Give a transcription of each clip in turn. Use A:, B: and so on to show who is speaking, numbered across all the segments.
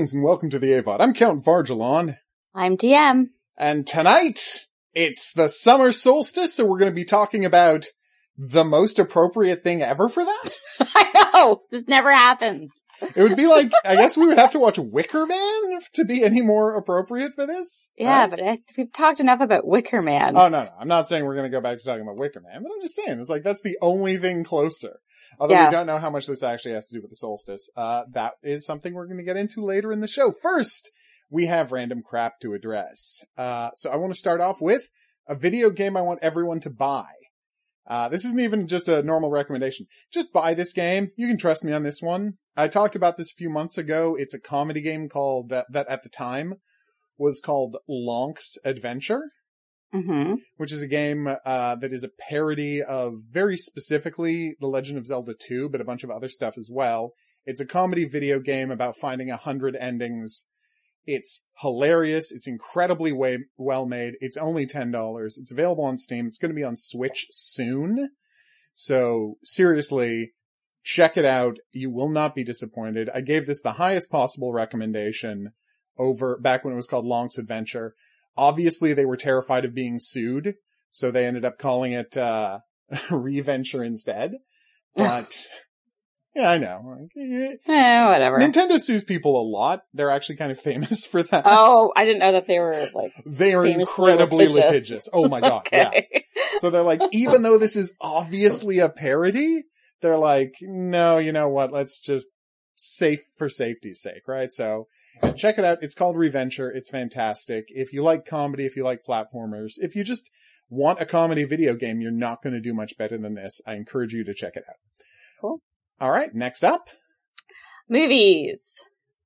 A: Greetings and welcome to the AVOD. I'm Count Vargelon.
B: I'm DM.
A: And tonight, it's the summer solstice, so we're going to be talking about the most appropriate thing ever for that?
B: I know! This never happens.
A: It would be like, I guess we would have to watch Wicker Man to be any more appropriate for this?
B: Yeah,
A: right?
B: but we've talked enough about Wicker Man.
A: Oh, no. I'm not saying we're going to go back to talking about Wicker Man, but I'm just saying, it's like, that's the only thing closer. Although we don't know how much this actually has to do with the solstice. That is something we're going to get into later in the show. First, we have random crap to address. So I want to start off with a video game I want everyone to buy. This isn't even just a normal recommendation. Just buy this game. You can trust me on this one. I talked about this a few months ago. It's a comedy game called, that at the time was called Lonk's Adventure.
B: Mm-hmm.
A: Which is a game, that is a parody of very specifically The Legend of Zelda 2, but a bunch of other stuff as well. It's a comedy video game about finding 100 endings. It's hilarious. It's incredibly well made. It's only $10. It's available on Steam. It's going to be on Switch soon. So seriously, check it out. You will not be disappointed. I gave this the highest possible recommendation back when it was called Lonk's Adventure. Obviously they were terrified of being sued, so they ended up calling it, Reventure instead. But yeah, I know.
B: Whatever.
A: Nintendo sues people a lot. They're actually kind of famous for that.
B: Oh, I didn't know that they were, like,
A: they are incredibly litigious. Oh my god,
B: okay.
A: Yeah. So they're like, even though this is obviously a parody, they're like, no, you know what, let's just for safety's sake, right? So check it out. It's called Reventure. It's fantastic. If you like comedy, if you like platformers, if you just want a comedy video game, you're not going to do much better than this. I encourage you to check it out.
B: Cool.
A: All right, next up.
B: Movies.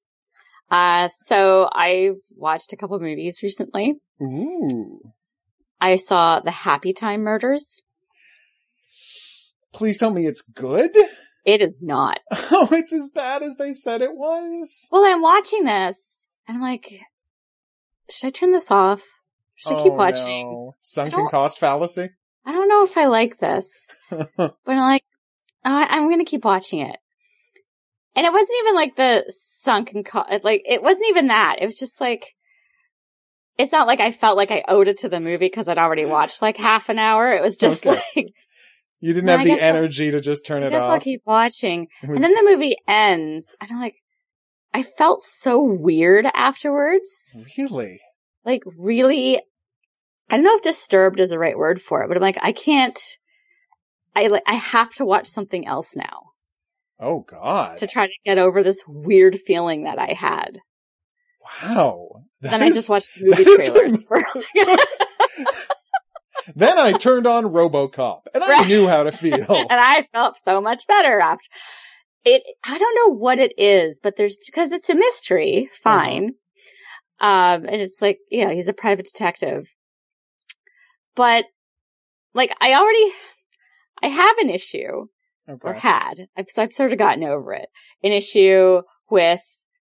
B: So I watched a couple movies recently.
A: Ooh.
B: I saw The Happy Time Murders.
A: Please tell me it's good?
B: It is not.
A: Oh, it's as bad as they said it was?
B: Well, I'm watching this, and I'm like, should I turn this off? Should I keep watching?
A: No. Sunken cost fallacy?
B: I don't know if I like this. But I'm like, I'm gonna keep watching it. And it wasn't even like the sunken cost, like, it wasn't even that. It was just like, it's not like I felt like I owed it to the movie because I'd already watched like half an hour. It was just like,
A: you didn't have the energy to just turn it off.
B: I guess I'll keep watching. And then the movie ends, and I'm like, I felt so weird afterwards.
A: Really?
B: Like, really, I don't know if disturbed is the right word for it, but I'm like, I have to watch something else now.
A: Oh, God.
B: To try to get over this weird feeling that I had.
A: Wow.
B: Then I just watched movie trailers.
A: Then I turned on RoboCop, and I knew how to feel.
B: And I felt so much better after. I don't know what it is, but because it's a mystery, fine. And it's like, he's a private detective. But, like, I have an issue. Okay. Or had. I've sort of gotten over it. An issue with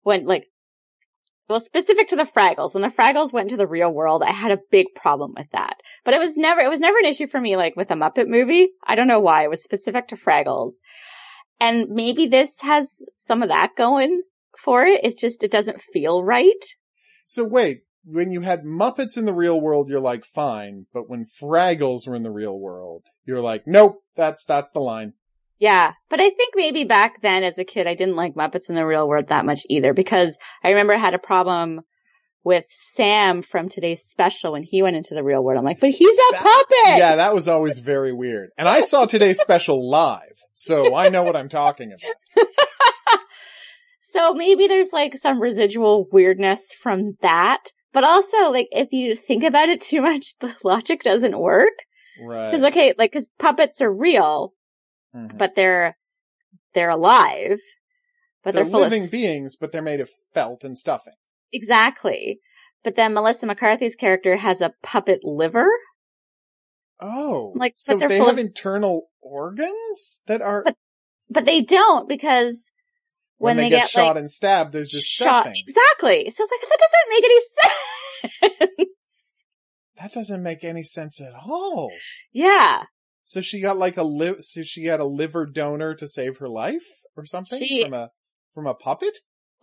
B: specific to the Fraggles. When the Fraggles went into the real world, I had a big problem with that. But it was never an issue for me, like, with a Muppet movie. I don't know why. It was specific to Fraggles. And maybe this has some of that going for it. It's just, it doesn't feel right. So
A: wait, when you had Muppets in the real world, you're like, fine. But when Fraggles were in the real world, you're like, nope, that's the line.
B: Yeah, but I think maybe back then as a kid, I didn't like Muppets in the real world that much either, because I remember I had a problem with Sam from Today's Special when he went into the real world. I'm like, but he's a puppet!
A: Yeah, that was always very weird. And I saw Today's Special live, so I know what I'm talking about.
B: So maybe there's like some residual weirdness from that, but also like if you think about it too much, the logic doesn't work.
A: Right.
B: Because puppets are real. Mm-hmm. But they're alive. But they're full
A: living beings, but they're made of felt and stuffing.
B: Exactly. But then Melissa McCarthy's character has a puppet liver.
A: Oh.
B: Like,
A: so they have internal organs that are...
B: But they don't, because when they get
A: shot and stabbed, there's just stuffing.
B: Exactly. So like, that doesn't make any sense.
A: That doesn't make any sense at all.
B: Yeah.
A: So she got like she had a liver donor to save her life or something from a puppet?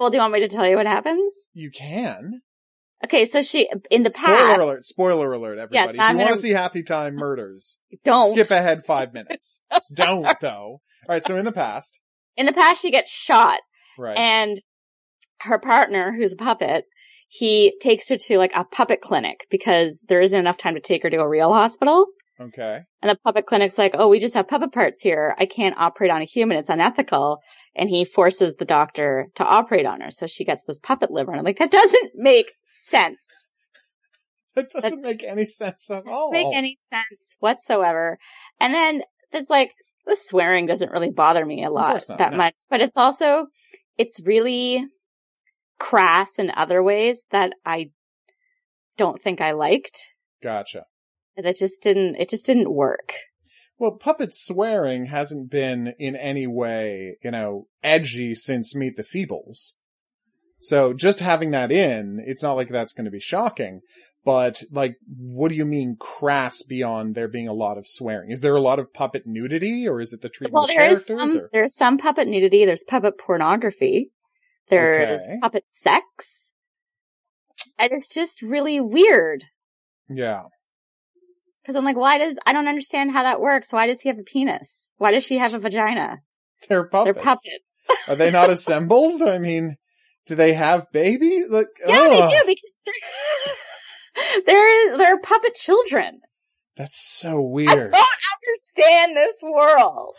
B: Well, do you want me to tell you what happens?
A: You can.
B: Okay, so in the past...
A: Spoiler alert, everybody.
B: Yes,
A: if you want to see Happy Time Murders,
B: don't.
A: Skip ahead 5 minutes. Don't, though. Alright, so in the past.
B: In the past, she gets shot.
A: Right.
B: And her partner, who's a puppet, he takes her to like a puppet clinic because there isn't enough time to take her to a real hospital.
A: Okay.
B: And the puppet clinic's like, oh, we just have puppet parts here. I can't operate on a human. It's unethical. And he forces the doctor to operate on her. So she gets this puppet liver. And I'm like, that doesn't make sense.
A: That doesn't make any sense at all.
B: Doesn't make any sense whatsoever. And then there's like, the swearing doesn't really bother me a lot much. But it's really crass in other ways that I don't think I liked.
A: Gotcha.
B: It just didn't work.
A: Well, puppet swearing hasn't been in any way, edgy since Meet the Feebles. So just having that in, it's not like that's going to be shocking. But, like, what do you mean crass beyond there being a lot of swearing? Is there a lot of puppet nudity, or is it the treatment of characters?
B: There's some puppet nudity. There's puppet pornography. There's puppet sex. And it's just really weird.
A: Yeah.
B: Because I'm like, I don't understand how that works. Why does he have a penis? Why does she have a vagina?
A: They're puppets. Are they not assembled? I mean, do they have babies? Like,
B: yeah, they do, because they're puppet children.
A: That's so weird.
B: I don't understand this world.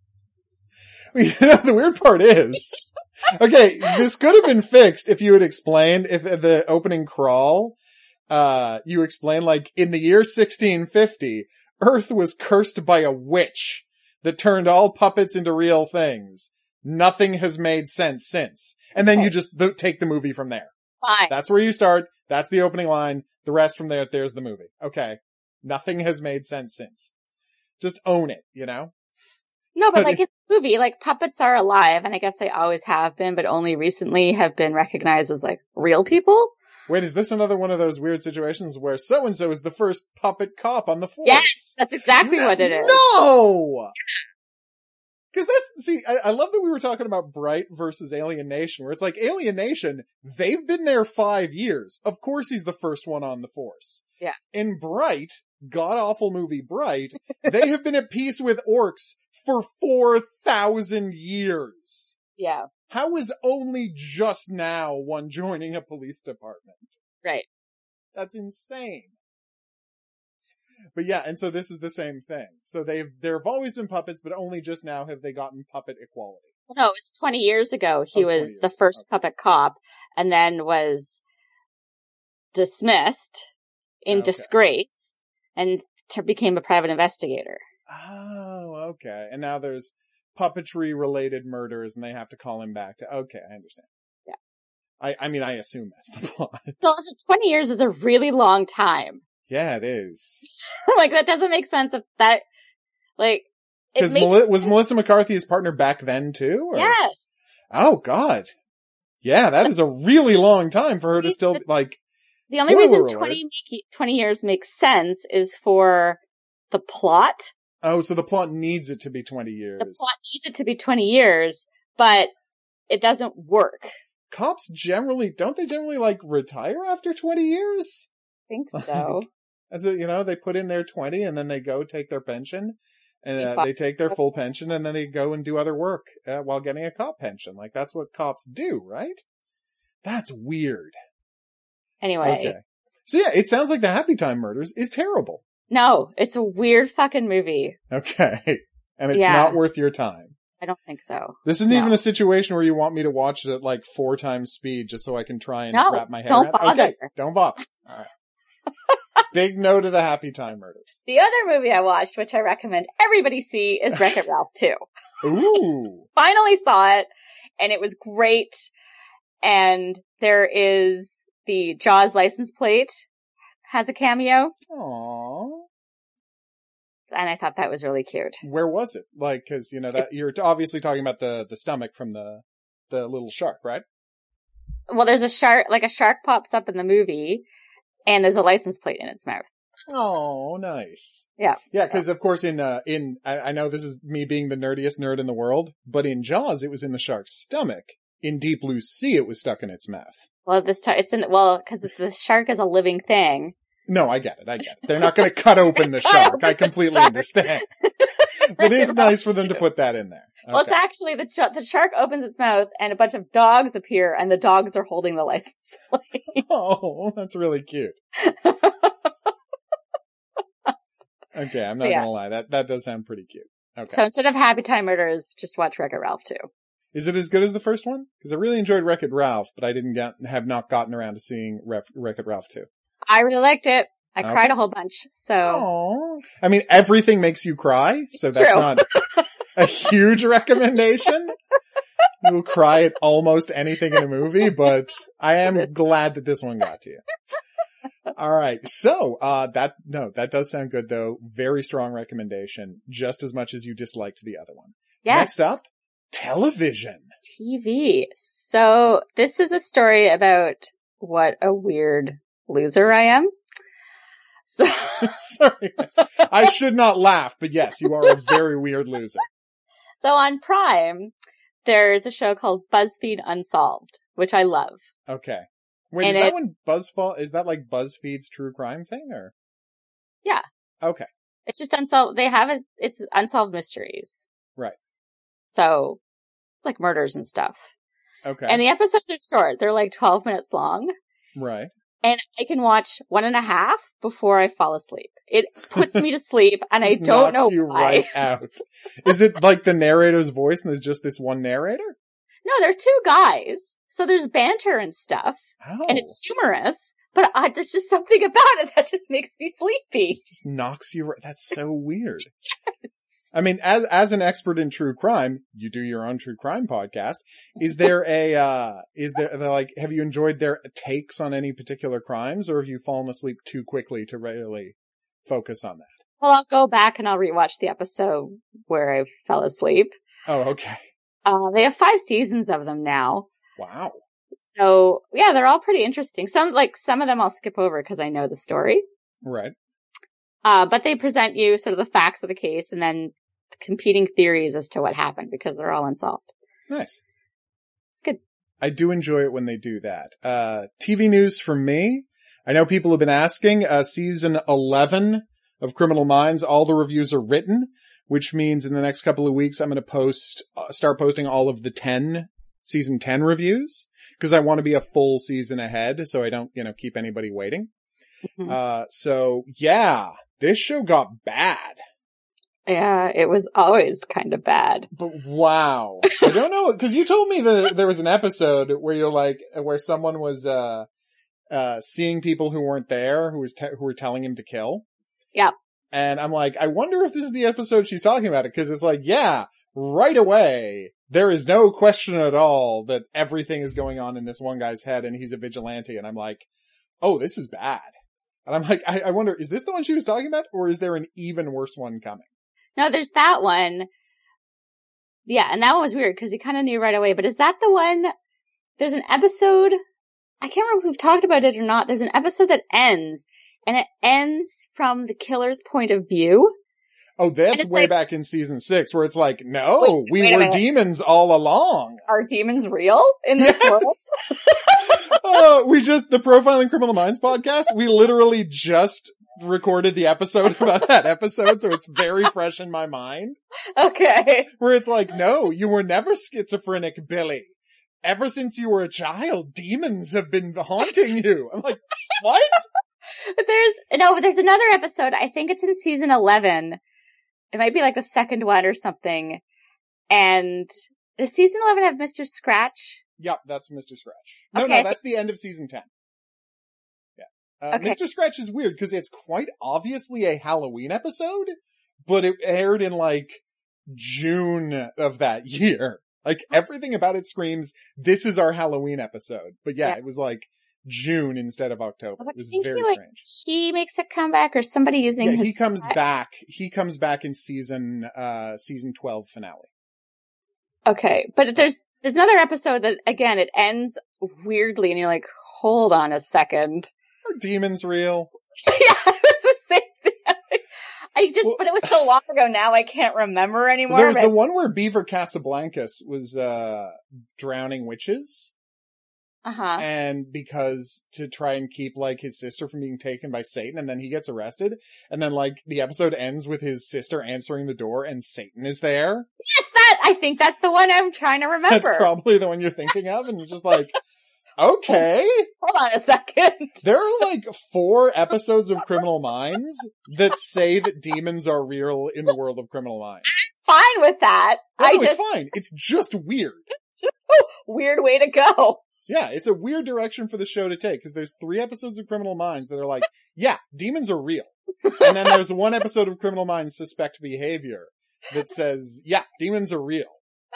A: The weird part is, okay, this could have been fixed if you had explained, if the opening crawl, you explained, like, in the year 1650, Earth was cursed by a witch that turned all puppets into real things. Nothing has made sense since. And then you just take the movie from there.
B: Fine.
A: That's where you start. That's the opening line. The rest from there's the movie. Okay. Nothing has made sense since. Just own it,
B: No, but like, it's a movie, like, puppets are alive, and I guess they always have been, but only recently have been recognized as, like, real people.
A: Wait, is this another one of those weird situations where so-and-so is the first puppet cop on the force?
B: Yes, that's exactly what it is.
A: No! Because I love that we were talking about Bright versus Alien Nation, where it's like, Alien Nation, they've been there 5 years. Of course he's the first one on the force.
B: Yeah.
A: In Bright, god-awful movie Bright, they have been at peace with orcs for 4,000 years.
B: Yeah.
A: How is only just now one joining a police department?
B: Right.
A: That's insane. But yeah, and so this is the same thing. So there have always been puppets, but only just now have they gotten puppet equality.
B: No, it was 20 years ago. He was the first puppet cop, and then was dismissed in disgrace, and became a private investigator.
A: Oh, okay. And now there's puppetry-related murders, and they have to call him back to... Okay, I understand.
B: Yeah.
A: I mean, I assume that's the plot.
B: So 20 years is a really long time.
A: Yeah, it is.
B: Like, that doesn't make sense if that... Like...
A: Because was Melissa McCarthy his partner back then, too? Or?
B: Yes.
A: Oh, God. Yeah, that is a really long time for her to still, like...
B: The only reason 20 years makes sense is for the plot.
A: Oh, so the plot needs it to be 20 years.
B: The plot needs it to be 20 years, but it doesn't work.
A: Cops don't they generally, like, retire after 20 years?
B: I think so.
A: They put in their 20 and then they go take their pension. And they take their full pension and then they go and do other work while getting a cop pension. Like, that's what cops do, right? That's weird.
B: Anyway.
A: Okay. So yeah, it sounds like the Happy Time Murders is terrible.
B: No, it's a weird fucking movie.
A: Okay. And it's not worth your time.
B: I don't think so.
A: This isn't even a situation where you want me to watch it at like 4 times speed just so I can try and wrap my head around it.
B: Don't bother.
A: Okay, don't bother. All right. Big no to the Happy Time Murders.
B: The other movie I watched, which I recommend everybody see, is Wreck-It Ralph 2.
A: Ooh.
B: Finally saw it, and it was great. And there is the Jaws license plate has a cameo.
A: Aww.
B: And I thought that was really cute.
A: Where was it? Like, cause that you're obviously talking about the stomach from the little shark, right?
B: Well, there's a shark pops up in the movie, and there's a license plate in its mouth.
A: Oh, nice.
B: Yeah.
A: Yeah, cause of course I know this is me being the nerdiest nerd in the world, but in Jaws it was in the shark's stomach. In Deep Blue Sea, it was stuck in its mouth.
B: Well, this time because the shark is a living thing.
A: No, I get it. They're not going to cut open the shark. I completely understand. But it is nice for them to put that in there. Okay.
B: Well, it's actually the shark opens its mouth and a bunch of dogs appear and the dogs are holding the license plate.
A: Oh, that's really cute. Okay, I'm not gonna lie. That does sound pretty cute. Okay.
B: So instead of Happy Time Murders, just watch Wreck-It Ralph 2.
A: Is it as good as the first one? Because I really enjoyed Wreck-It Ralph, but I have not gotten around to seeing Wreck-It Ralph 2.
B: I really liked it. I cried a whole bunch, so.
A: Aww. I mean, everything makes you cry, so
B: it's
A: that's
B: true.
A: Not a huge recommendation. You will cry at almost anything in a movie, but I am glad that this one got to you. Alright, so, that does sound good though. Very strong recommendation, just as much as you disliked the other one.
B: Yes.
A: Next up, television.
B: TV. So, this is a story about what a weird loser I am. So
A: Sorry. I should not laugh, but yes, you are a very weird loser.
B: So on Prime, there's a show called BuzzFeed Unsolved, which I love.
A: Okay. Wait, is that like BuzzFeed's true crime thing or?
B: Yeah.
A: Okay.
B: It's just unsolved. It's unsolved mysteries.
A: Right.
B: So, like murders and stuff.
A: Okay.
B: And the episodes are short. They're like 12 minutes long.
A: Right.
B: And I can watch 1.5 before I fall asleep. It puts me to sleep and I don't know
A: you
B: why.
A: Right out. Is it like the narrator's voice and there's just this one narrator?
B: No, they're two guys. So there's banter and stuff.
A: Oh.
B: And it's humorous. But there's just something about it that just makes me sleepy.
A: Just knocks you right. That's so weird.
B: Yes.
A: I mean, as an expert in true crime, you do your own true crime podcast. Is there have you enjoyed their takes on any particular crimes, or have you fallen asleep too quickly to really focus on that?
B: Well, I'll go back and I'll rewatch the episode where I fell asleep.
A: Oh, okay.
B: They have 5 seasons of them now.
A: Wow.
B: So yeah, they're all pretty interesting. Some of them I'll skip over because I know the story.
A: Right.
B: But they present you sort of the facts of the case and then competing theories as to what happened because they're all unsolved.
A: Nice.
B: It's good.
A: I do enjoy it when they do that. TV news for me. I know people have been asking, season 11 of Criminal Minds, all the reviews are written, which means in the next couple of weeks I'm going to start posting all of the season 10 reviews because I want to be a full season ahead so I don't, keep anybody waiting. Mm-hmm. So yeah, this show got bad.
B: Yeah, it was always kind of bad.
A: But wow. I don't know, cause you told me that there was an episode where where someone was, seeing people who weren't there, who were telling him to kill.
B: Yeah.
A: And I'm like, I wonder if this is the episode she's talking about it, cause it's like, yeah, right away, there is no question at all that everything is going on in this one guy's head and he's a vigilante. And I'm like, oh, this is bad. And I'm like, I wonder, is this the one she was talking about, or is there an even worse one coming?
B: No, there's that one. Yeah, and that one was weird because he kind of knew right away. But is that the one? There's an episode. I can't remember if we've talked about it or not. There's an episode that ends, and it ends from the killer's point of view.
A: Oh, that's way back in season 6 where it's like, no, we were demons all along.
B: Are demons real in this world?
A: The Profiling Criminal Minds podcast, we literally just recorded the episode about that episode, so it's very fresh in my mind.
B: Okay.
A: Where it's like, no, you were never schizophrenic, Billy. Ever since you were a child, demons have been haunting you. I'm like, what?
B: But there's another episode, I think it's in season 11. It might be like the second one or something. And does season 11 have Mr. Scratch?
A: Yep, that's Mr. Scratch.
B: Okay.
A: No, that's the end of season 10. Yeah. Okay. Mr. Scratch is weird because it's quite obviously a Halloween episode, but it aired in like June of that year. Like everything about it screams, this is our Halloween episode. But yeah, it was like June instead of October. It was very strange.
B: He makes a comeback or somebody using his...
A: he comes back. He comes back in season 12 finale.
B: Okay. But there's another episode that, again, it ends weirdly and you're like, hold on a second.
A: Are demons real?
B: Yeah, it was the same thing. But it was so long ago now I can't remember anymore.
A: There was the one where Beaver Casablancas was, drowning witches.
B: Uh-huh.
A: And because to try and keep like his sister from being taken by Satan, and then he gets arrested, and then like the episode ends with his sister answering the door and Satan is there.
B: Yes, I think that's the one I'm trying to remember.
A: That's probably the one you're thinking of, and you're just like, okay.
B: Hold on a second.
A: There are like 4 episodes of Criminal Minds that say that demons are real in the world of Criminal Minds.
B: Fine with that.
A: No, it's fine. It's just weird.
B: Just a weird way to go.
A: Yeah, it's a weird direction for the show to take, because there's 3 episodes of Criminal Minds that are like, yeah, demons are real. And then there's 1 episode of Criminal Minds Suspect Behavior that says, yeah, demons are real.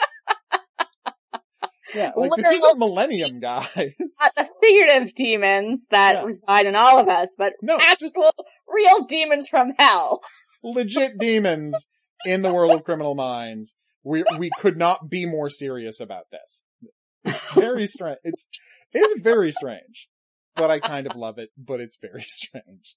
A: Yeah, like this isn't Millennium, guys.
B: Not the figurative demons that reside in all of us, but actual real demons from hell.
A: Legit demons in the world of Criminal Minds. We could not be more serious about this. It's very strange. It's very strange, but I kind of love it, but it's very strange.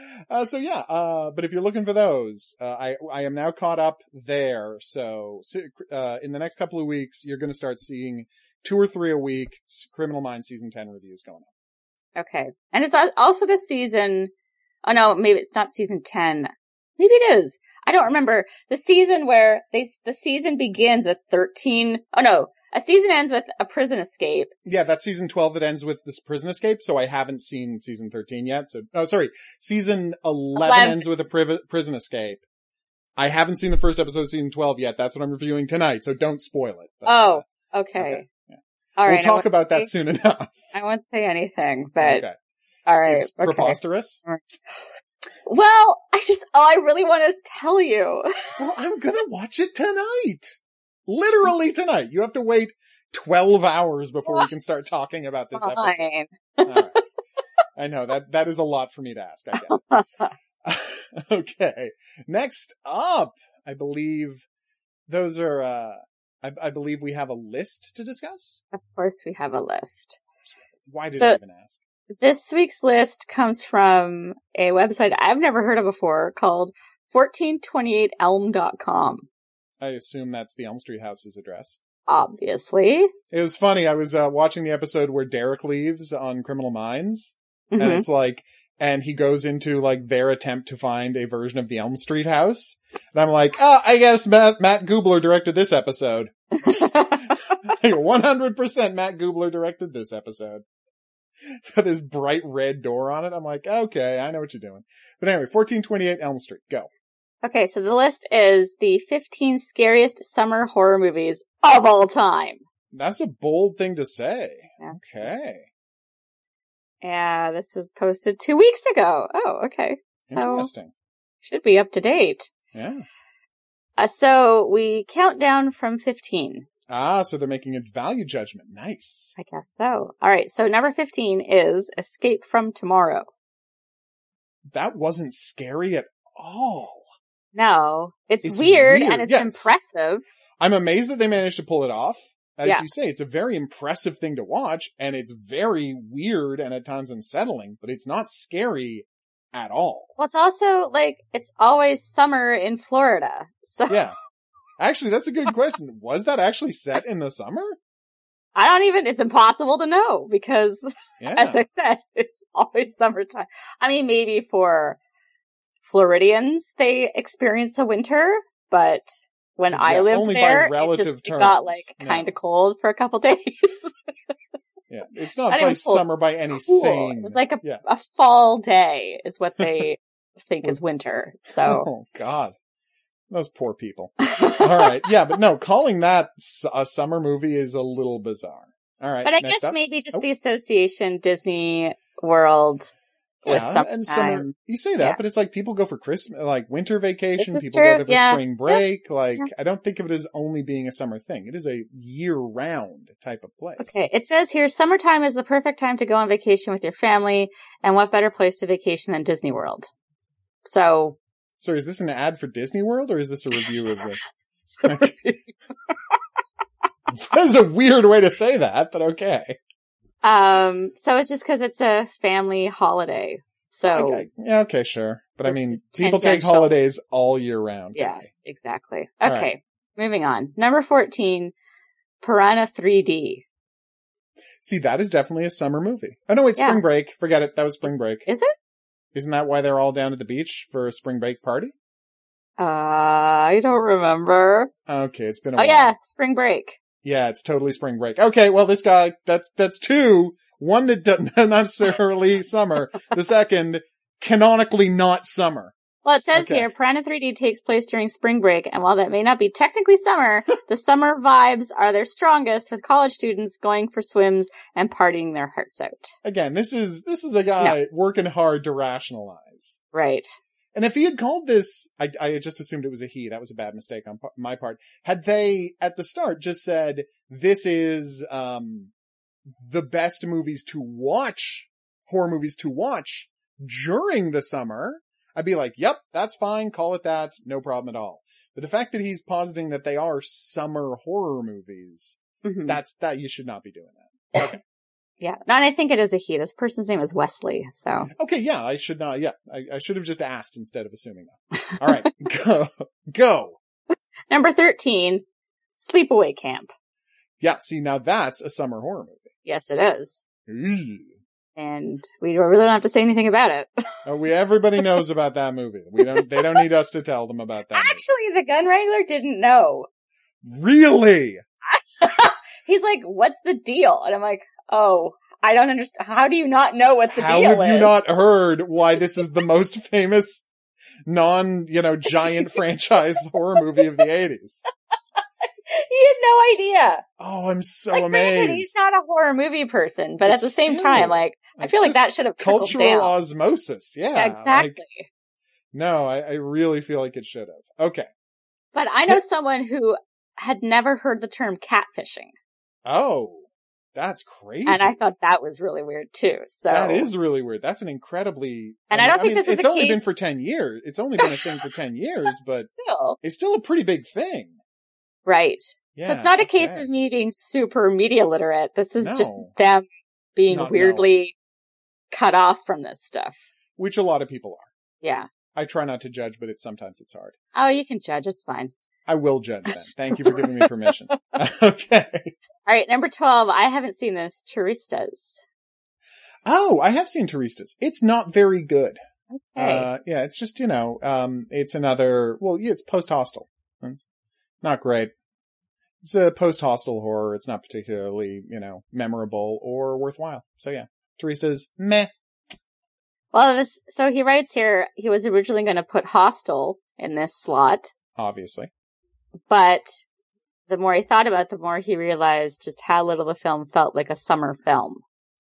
A: But if you're looking for those, I am now caught up there. So, in the next couple of weeks, you're going to start seeing 2 or 3 a week Criminal Minds season 10 reviews going on.
B: Okay. And it's also this season. Oh no, maybe it's not season 10. Maybe it is. I don't remember. The season where the season begins with 13. Oh no. A season ends with a prison escape.
A: Yeah, that's season 12 that ends with this prison escape, so I haven't seen season 13 yet. Season 11 ends with a prison escape. I haven't seen the first episode of season 12 yet. That's what I'm reviewing tonight, so don't spoil it. But,
B: okay.
A: Yeah.
B: All right.
A: We'll talk about that soon enough.
B: I won't say anything, but okay. All right.
A: It's preposterous.
B: All right. Well, I really want to tell you.
A: Well, I'm gonna watch it tonight. Literally tonight. You have to wait 12 hours before we can start talking about this episode. Right. I know, that is a lot for me to ask, I guess. Okay. Next up, I believe those are, I believe we have a list to discuss?
B: Of course we have a list.
A: Why did I even ask?
B: This week's list comes from a website I've never heard of before called 1428elm.com.
A: I assume that's the Elm Street house's address.
B: Obviously.
A: It was funny. I was watching the episode where Derek leaves on Criminal Minds. Mm-hmm. And it's like, and he goes into like their attempt to find a version of the Elm Street house. And I'm like, I guess Matt Gubler directed this episode. 100% Matt Gubler directed this episode. Got this bright red door on it. I'm like, okay, I know what you're doing. But anyway, 1428 Elm Street, go.
B: Okay, so the list is the 15 scariest summer horror movies of all time.
A: That's a bold thing to say.
B: Yeah.
A: Okay.
B: Yeah, this was posted 2 weeks ago. Oh, okay. So,
A: interesting.
B: Should be up to date.
A: Yeah.
B: So we count down from 15.
A: So they're making a value judgment. Nice.
B: I guess so. Alright, so number 15 is Escape from Tomorrow.
A: That wasn't scary at all.
B: No, it's weird and it's impressive.
A: I'm amazed that they managed to pull it off. As you say, it's a very impressive thing to watch, and it's very weird and at times unsettling, but it's not scary at all.
B: Well, it's also like, it's always summer in Florida. So
A: yeah. Actually, that's a good question. Was that actually set in the summer?
B: It's impossible to know because, as I said, it's always summertime. I mean, maybe for Floridians, they experience a winter, but when I lived there, it got like kind of cold for a couple days.
A: Yeah, it's not by summer by any sane.
B: It was like a fall day is what they think is winter. So,
A: oh God, those poor people. All right, yeah, but no, calling that a summer movie is a little bizarre. All right,
B: but I guess maybe just the association Disney World. With
A: and summer, you say that, but it's like people go for Christmas, like winter vacation, people go there for spring break, I don't think of it as only being a summer thing. It is a year-round type of place.
B: Okay, it says here, summertime is the perfect time to go on vacation with your family, and what better place to vacation than Disney World? So
A: is this an ad for Disney World, or is this a review of the... That is a weird way to say that, but okay.
B: So it's just because it's a family holiday. So
A: Okay. Yeah, okay, sure. But I
B: it's
A: mean, people take
B: tangential.
A: holidays all year round.
B: Yeah,
A: Guy.
B: exactly.
A: All
B: Okay,
A: right.
B: moving on. Number 14, Piranha 3D.
A: See, that is definitely a summer movie. Oh no, wait,
B: Yeah.
A: Spring Break. Forget it. That was Spring Break.
B: Is it?
A: Isn't that why they're all down at the beach for a spring break party?
B: I don't remember.
A: Okay, it's been a
B: Oh
A: while.
B: yeah, Spring Break.
A: Yeah, it's totally spring break. Okay, well this guy, that's two. One that doesn't not necessarily summer. The second, canonically not summer.
B: Well, it says
A: Okay.
B: here, Piranha 3D takes place during spring break, and while that may not be technically summer, the summer vibes are their strongest, with college students going for swims and partying their hearts out.
A: Again, this is a guy working hard to rationalize.
B: Right.
A: And if he had called this, I just assumed it was a he. That was a bad mistake on my part. Had they, at the start, just said, this is, the best movies to watch, horror movies to watch during the summer, I'd be like, yep, that's fine. Call it that. No problem at all. But the fact that he's positing that they are summer horror movies, that you should not be doing that. Okay.
B: Yeah. No, and I think it is a he. This person's name is Wesley, so.
A: Okay, yeah, I should not, yeah. I should have just asked instead of assuming that. All right. Go.
B: Number 13, Sleepaway Camp.
A: Yeah, see, now that's a summer horror movie.
B: Yes, it is.
A: Ew.
B: And we really don't have to say anything about it.
A: Everybody knows about that movie. They don't need us to tell them about that
B: Actually, the gun wrangler didn't know.
A: movie. Really?
B: He's like, what's the deal? And I'm like, oh, I don't understand. How do you not know what the
A: How
B: deal is?
A: have you not heard why this is the most famous giant franchise horror movie of the 80s?
B: He had no idea.
A: Oh, I'm so
B: Like,
A: amazed.
B: granted, he's not a horror movie person, but at the same
A: still,
B: time, like, I feel like
A: just
B: that should have trickled
A: cultural
B: down.
A: osmosis. Yeah.
B: Yeah, exactly.
A: No, I really feel like it should have. Okay.
B: But I know someone who had never heard the term catfishing.
A: Oh, that's crazy.
B: And I thought that was really weird too. So
A: that is really weird. That's an incredibly,
B: and I don't think this is
A: it's
B: the
A: only
B: case.
A: been for 10 years. It's only been a thing for 10 years, but
B: Still.
A: it's still a pretty big thing.
B: Right.
A: Yeah,
B: So it's not a case
A: okay.
B: of me being super media literate. This is just
A: No.
B: them being
A: Not
B: weirdly cut off from this stuff.
A: Which a lot of people are.
B: Yeah.
A: I try not to judge, but sometimes it's hard.
B: Oh, you can judge. It's fine.
A: I will judge then. Thank you for giving me permission. Okay.
B: All right. Number 12. I haven't seen this. Turistas.
A: Oh, I have seen Turistas. It's not very good.
B: Okay.
A: Yeah, it's just, it's another, it's post-hostel. It's not great. It's a post-hostel horror. It's not particularly, memorable or worthwhile. So yeah, Turistas, meh.
B: Well, so he writes here, he was originally going to put Hostel in this slot,
A: Obviously.
B: but the more he thought about it, the more he realized just how little the film felt like a summer film.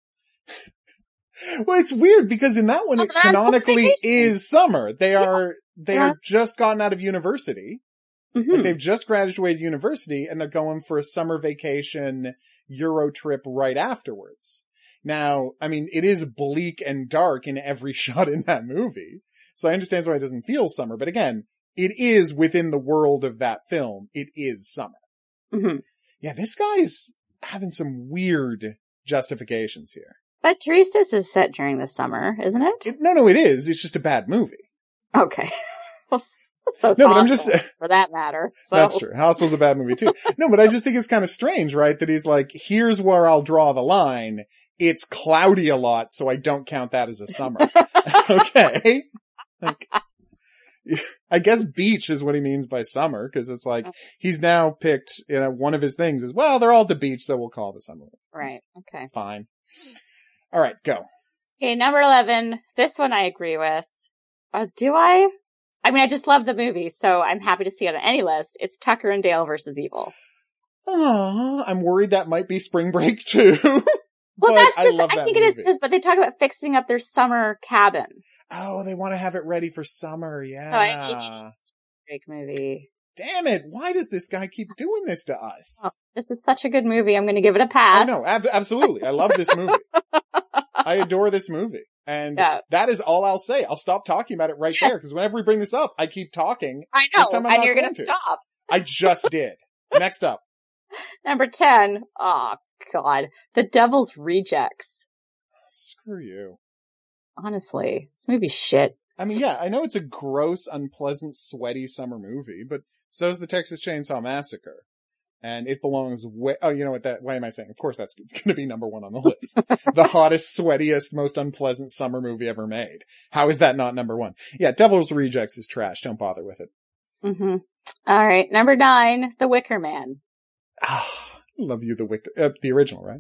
A: Well, it's weird because in that one, it
B: that's
A: canonically
B: vacation.
A: is summer. They are
B: Yeah.
A: just gotten out of university.
B: Mm-hmm.
A: Like they've just graduated university and they're going for a summer vacation Euro trip right afterwards. Now, I mean, it is bleak and dark in every shot in that movie. So I understand why it doesn't feel summer. But again, it is within the world of that film. It is summer.
B: Mm-hmm.
A: Yeah, this guy's having some weird justifications here.
B: But Turistas is set during the summer, isn't it?
A: No, it is. It's just a bad movie.
B: Okay. Well, so
A: No, but I'm just,
B: for that matter. So.
A: That's true. Hostel's a bad movie too. No, but I just think it's kind of strange, right? That he's like, here's where I'll draw the line. It's cloudy a lot, so I don't count that as a summer. Okay. Like, I guess beach is what he means by summer, because it's like, he's now picked, one of his things is, well, they're all at the beach, so we'll call it a summer.
B: Right. Okay.
A: It's fine. All right, go.
B: Okay, number 11. This one I agree with. Do I? I mean, I just love the movie, so I'm happy to see it on any list. It's Tucker and Dale versus Evil.
A: Oh, I'm worried that might be Spring Break too.
B: Well, that's just,
A: I
B: think it is just, but they talk about fixing up their summer cabin.
A: Oh, they want to have it ready for summer, yeah.
B: So I mean, it's a Spring Break movie.
A: Damn it, why does this guy keep doing this to us?
B: Oh, this is such a good movie, I'm gonna give it a pass.
A: Oh no, absolutely. I love this movie. I adore this movie. And that is all I'll say. I'll stop talking about it right there, because whenever we bring this up, I keep talking.
B: I know, and you're gonna stop.
A: I just did. Next up.
B: Number 10. Oh, God. The Devil's Rejects.
A: Screw you.
B: honestly. This movie's shit.
A: I mean, yeah, I know it's a gross, unpleasant, sweaty summer movie, but so is the Texas Chainsaw Massacre. And it belongs oh, you know what why am I saying? Of course that's going to be number one on the list. The hottest, sweatiest, most unpleasant summer movie ever made. How is that not number one? Yeah, Devil's Rejects is trash. Don't bother with it.
B: Mm-hmm. All right. Number 9, The Wicker Man.
A: Ah, love you, the original, right?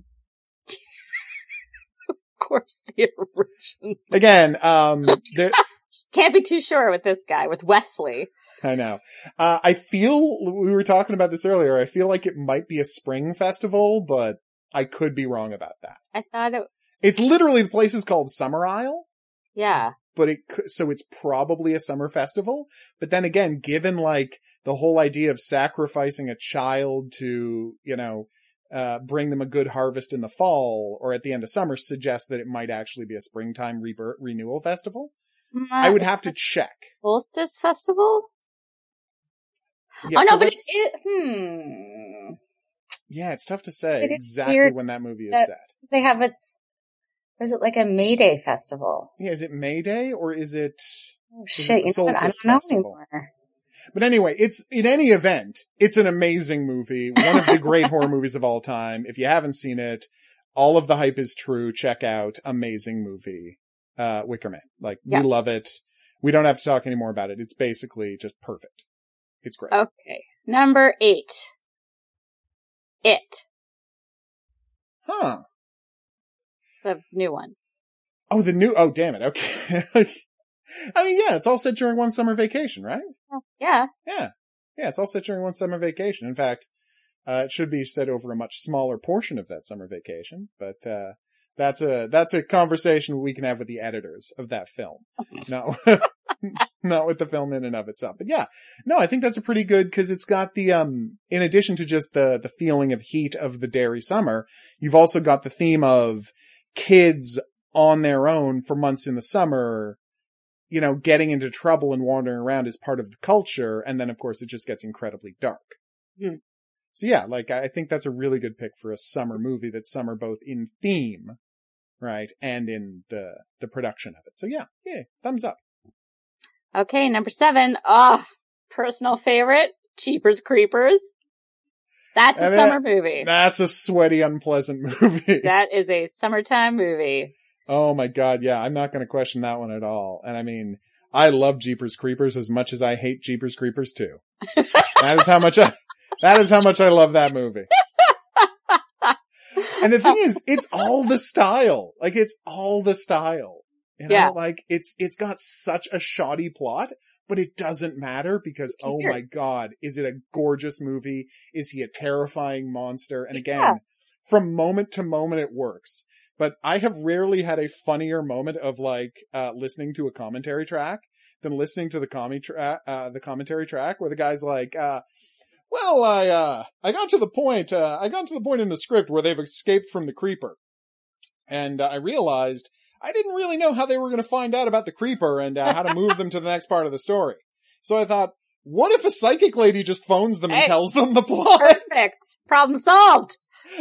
B: Of course, the original.
A: Again,
B: Can't be too sure with this guy, with Wesley.
A: I know. I feel, we were talking about this earlier, I feel like it might be a spring festival, but I could be wrong about that.
B: I thought
A: it's literally, the place is called Summer Isle.
B: Yeah.
A: But so it's probably a summer festival. But then again, given like the whole idea of sacrificing a child to, bring them a good harvest in the fall or at the end of summer suggests that it might actually be a springtime renewal festival. I would have to check.
B: Solstice festival?
A: Yeah,
B: but
A: yeah, it's tough to say exactly when that movie is set.
B: They have or is it like a May Day festival?
A: Yeah, is it May Day or is it?
B: Oh shit!
A: I
B: don't know anymore.
A: But anyway, in any event, it's an amazing movie. One of the great horror movies of all time. If you haven't seen it, all of the hype is true. Check out amazing movie, Wicker Man. We love it. We don't have to talk anymore about it. It's basically just perfect. It's great.
B: Okay. Number 8. It.
A: Huh.
B: The new one.
A: Oh, damn it. Okay. I mean, yeah, it's all set during one summer vacation, right?
B: Yeah.
A: Yeah. Yeah, it's all set during one summer vacation. In fact, it should be set over a much smaller portion of that summer vacation, but, that's a conversation we can have with the editors of that film. No. Not with the film in and of itself. But yeah, no, I think that's a pretty good, cause it's got the, in addition to just the feeling of heat of the Derry summer, you've also got the theme of kids on their own for months in the summer, getting into trouble and wandering around as part of the culture. And then of course it just gets incredibly dark.
B: Mm.
A: So yeah, I think that's a really good pick for a summer movie that's summer both in theme, right? And in the production of it. So yeah, thumbs up.
B: Okay, number 7. Personal favorite, Jeepers Creepers. That's a summer movie.
A: That's a sweaty, unpleasant movie.
B: That is a summertime movie.
A: Oh my god, yeah, I'm not going to question that one at all. And I mean, I love Jeepers Creepers as much as I hate Jeepers Creepers 2. That is how much I love that movie. And the thing is, it's all the style. It's all the style.
B: Yeah.
A: It's got such a shoddy plot, but it doesn't matter because, oh my god, is it a gorgeous movie? Is he a terrifying monster? And again, from moment to moment it works. But I have rarely had a funnier moment of listening to a commentary track than listening to the commentary track where the guy's like, well, I got to the point in the script where they've escaped from the creeper. And I realized I didn't really know how they were going to find out about the creeper and how to move them to the next part of the story. So I thought, what if a psychic lady just phones them and tells them the plot?
B: Perfect. Problem solved.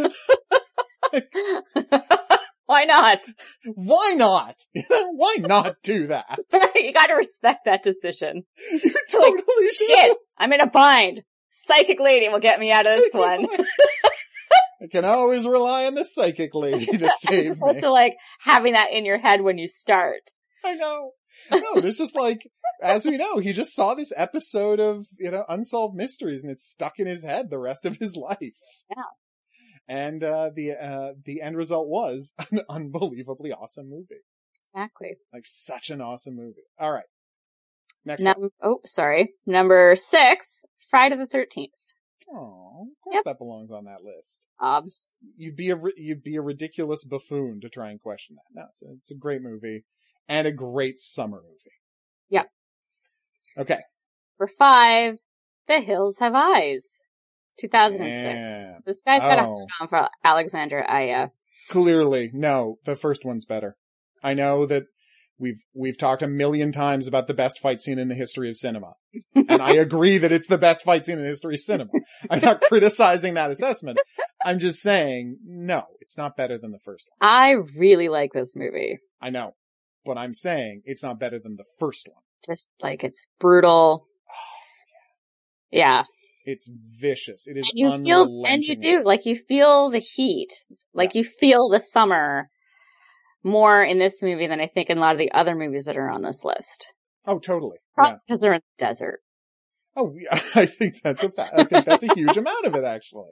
B: Why not?
A: Why not? Why not do that?
B: You gotta respect that decision.
A: You totally
B: shit, I'm in a bind. Psychic lady will get me out of this one.
A: I can always rely on the psychic lady to save me.
B: Also having that in your head when you start.
A: I know. No, it's just as we know, he just saw this episode of, Unsolved Mysteries and it's stuck in his head the rest of his life.
B: Yeah.
A: And, the end result was an unbelievably awesome movie.
B: Exactly.
A: Such an awesome movie. All right. Next
B: Number 6, Friday the 13th.
A: Oh, of course that belongs on that list.
B: Obs.
A: You'd be a ridiculous buffoon to try and question that. No, it's a great movie and a great summer movie.
B: Yep.
A: Okay.
B: For 5, The Hills Have Eyes. 2006. Yeah. This guy's got a song for Alexander Aya.
A: Clearly. No, the first one's better. I know that we've talked a million times about the best fight scene in the history of cinema. And I agree that it's the best fight scene in the history of cinema. I'm not criticizing that assessment. I'm just saying, no, it's not better than the first one.
B: I really like this movie.
A: I know. but I'm saying it's not better than the first one.
B: Just like it's brutal. Yeah.
A: It's vicious. It is
B: and you
A: unrelenting.
B: you feel the heat. Like you feel the summer more in this movie than I think in a lot of the other movies that are on this list.
A: Oh, totally.
B: Probably because they're in the desert.
A: Oh, yeah, I think that's a huge amount of it, actually.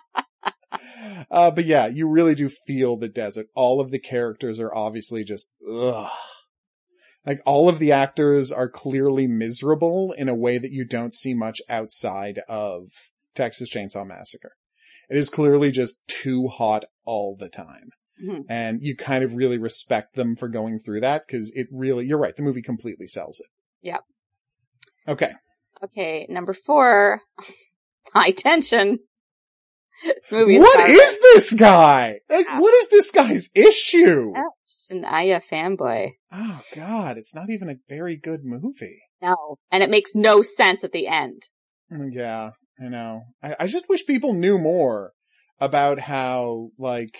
A: But yeah, you really do feel the desert. All of the characters are obviously just, ugh. Like, all of the actors are clearly miserable in a way that you don't see much outside of Texas Chainsaw Massacre. It is clearly just too hot all the time. Mm-hmm. And you kind of really respect them for going through that, because it really, you're right, the movie completely sells it.
B: Yep.
A: Okay,
B: number 4, High Tension. This movie is
A: What is this guy? Like, what is this guy's issue?
B: Oh, just an Aya fanboy.
A: Oh God, it's not even a very good movie.
B: No, and it makes no sense at the end.
A: Yeah, I know. I just wish people knew more about how, like,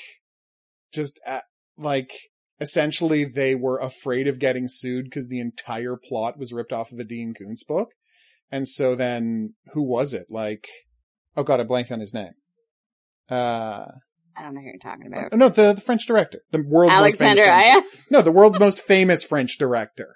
A: essentially they were afraid of getting sued because the entire plot was ripped off of a Dean Koontz book. And so then, who was it? Like, oh God, I blanked on his name.
B: I don't know who you're talking about.
A: No, the French director. The world's
B: Alexander
A: most famous
B: Aya?
A: No, the world's most famous French director.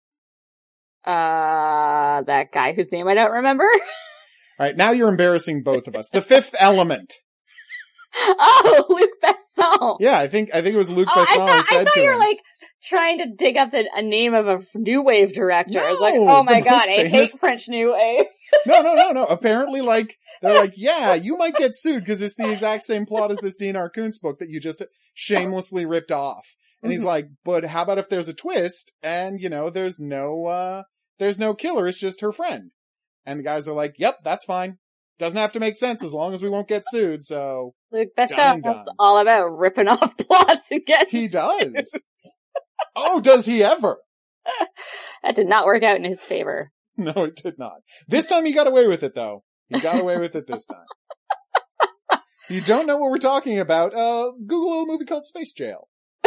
B: That guy whose name I don't remember.
A: Alright, now you're embarrassing both of us. The Fifth Element.
B: Oh, Luc Besson.
A: Yeah, I think it was Luc Besson who said
B: I thought
A: to
B: you were
A: him.
B: like trying to dig up a name of a new wave director.
A: No,
B: I was like, oh my God, I
A: famous...
B: hate French new wave.
A: No. Apparently, like, they're like, yeah, you might get sued because it's the exact same plot as this Dean R. Koontz book that you just shamelessly ripped off. And he's like, but how about if there's a twist and, there's no killer, it's just her friend. And the guys are like, yep, that's fine. Doesn't have to make sense as long as we won't get sued, so.
B: Luc Besson is all about ripping off plots and getting
A: He does. Oh, does he ever?
B: That did not work out in his favor.
A: No, it did not. This time he got away with it, though. He got away with it this time. If you don't know what we're talking about, Google a little movie called Space Jail.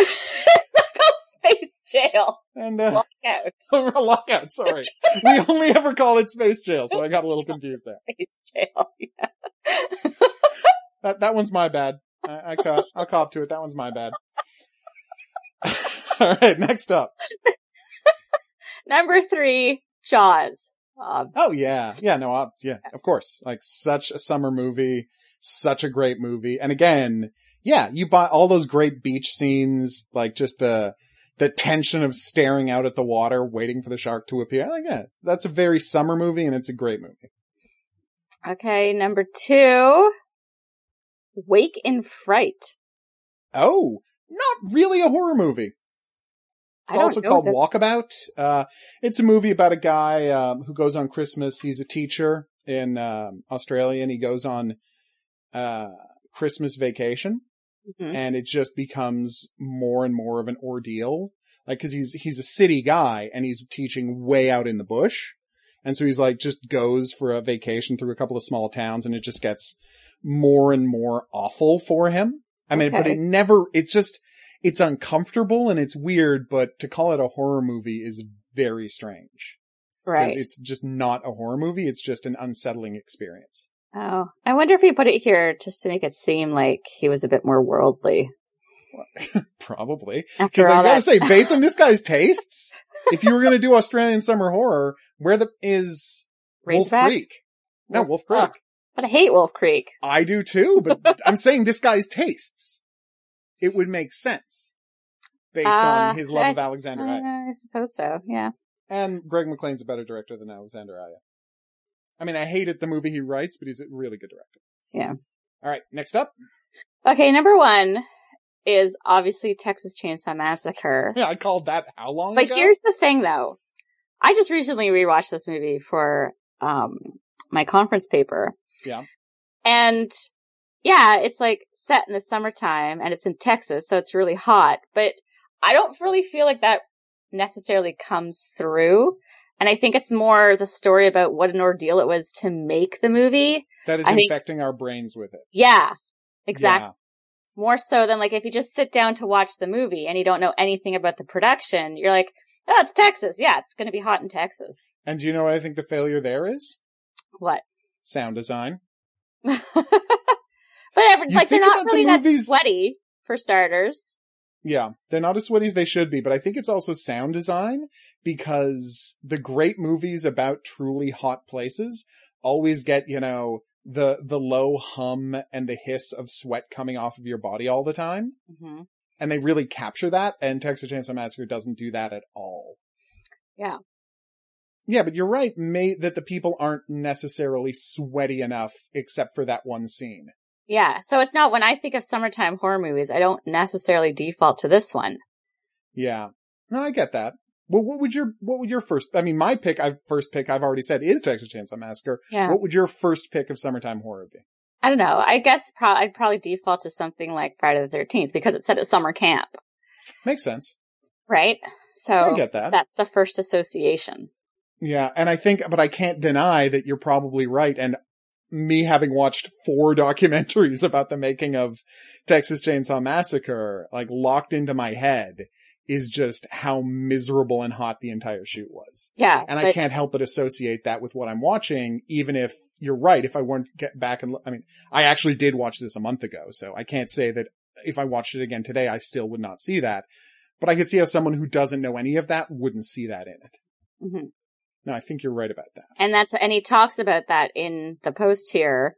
B: Space Jail.
A: And,
B: Lockout.
A: Lockout, sorry. We only ever call it Space Jail, so I got a little confused there.
B: Space Jail, yeah.
A: That one's my bad. I'll cop to it. That one's my bad. Alright, next up.
B: Number 3, Jaws.
A: Oh yeah. Yeah, no, yeah, of course. Like, such a summer movie, such a great movie. And again, yeah, you buy all those great beach scenes, like just the tension of staring out at the water, waiting for the shark to appear. Like, yeah, that's a very summer movie and it's a great movie.
B: Okay, number 2, Wake in Fright.
A: Oh, not really a horror movie. It's also called Walkabout. It's a movie about a guy who goes on Christmas. He's a teacher in Australia, and he goes on Christmas vacation, and it just becomes more and more of an ordeal. Like, because he's a city guy, and he's teaching way out in the bush, and so he's like just goes for a vacation through a couple of small towns, and it just gets more and more awful for him. I mean, but it's uncomfortable and it's weird, but to call it a horror movie is very strange.
B: Right.
A: Because it's just not a horror movie. It's just an unsettling experience.
B: Oh, I wonder if he put it here just to make it seem like he was a bit more worldly.
A: Probably. Because I gotta say, based on this guy's tastes, if you were gonna do Australian summer horror, is Wolf Creek? No, Wolf Creek.
B: But I hate Wolf Creek.
A: I do too, but I'm saying this guy's tastes. It would make sense based on his love of Alexander Aya.
B: I suppose so, yeah.
A: And Greg McLean's a better director than Alexander Aya. I mean, I hated the movie he writes, but he's a really good director.
B: Yeah.
A: All right, next up.
B: Okay, number 1 is obviously Texas Chainsaw Massacre.
A: Yeah, I called that how long ago?
B: But here's the thing, though. I just recently rewatched this movie for my conference paper.
A: Yeah.
B: And yeah, it's like set in the summertime and it's in Texas, so it's really hot. But I don't really feel like that necessarily comes through. And I think it's more the story about what an ordeal it was to make the movie.
A: That is infecting our brains with it.
B: Yeah, exactly. More so than like if you just sit down to watch the movie and you don't know anything about the production, you're like, oh, it's Texas. Yeah, it's going to be hot in Texas.
A: And do you know what I think the failure there is?
B: What?
A: Sound design.
B: But they're not really that sweaty, for starters.
A: Yeah, they're not as sweaty as they should be, but I think it's also sound design, because the great movies about truly hot places always get, you know, the low hum and the hiss of sweat coming off of your body all the time.
B: Mm-hmm.
A: And they really capture that, and Texas Chainsaw Massacre doesn't do that at all.
B: Yeah.
A: Yeah, but you're right, that the people aren't necessarily sweaty enough, except for that one scene.
B: Yeah, so it's not, when I think of summertime horror movies, I don't necessarily default to this one.
A: Yeah. No, I get that. Well, what would your first, I mean, my first pick I've already said is Texas Chainsaw Massacre.
B: Yeah.
A: What would your first pick of summertime horror be?
B: I don't know. I guess I'd probably default to something like Friday the 13th because it's set at summer camp.
A: Makes sense.
B: Right? So
A: I get that.
B: That's the first association.
A: Yeah, and but I can't deny that you're probably right, and me having watched 4 documentaries about the making of Texas Chainsaw Massacre, like, locked into my head, is just how miserable and hot the entire shoot was.
B: Yeah.
A: And I can't help but associate that with what I'm watching, even if you're right, if I weren't get back and, I mean, I actually did watch this a month ago, so I can't say that if I watched it again today, I still would not see that. But I could see how someone who doesn't know any of that wouldn't see that in it.
B: Mm-hmm.
A: No, I think you're right about that.
B: And he talks about that in the post here,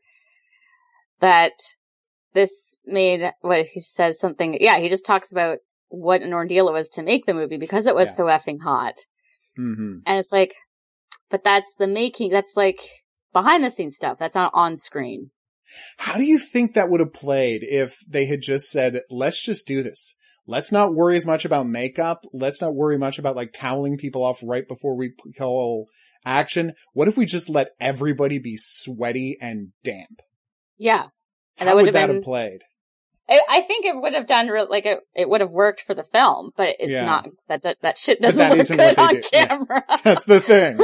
B: that this made, he says something, yeah, he just talks about what an ordeal it was to make the movie because it was so effing hot.
A: Mm-hmm.
B: And it's like, but that's the making, that's like behind the scenes stuff. That's not on screen.
A: How do you think that would have played if they had just said, let's just do this? Let's not worry as much about makeup. Let's not worry much about like toweling people off right before we call action. What if we just let everybody be sweaty and damp?
B: Yeah.
A: And how would that have played?
B: I think it would have done it would have worked for the film, but it's not, that shit doesn't look good on camera.
A: Yeah. That's the thing.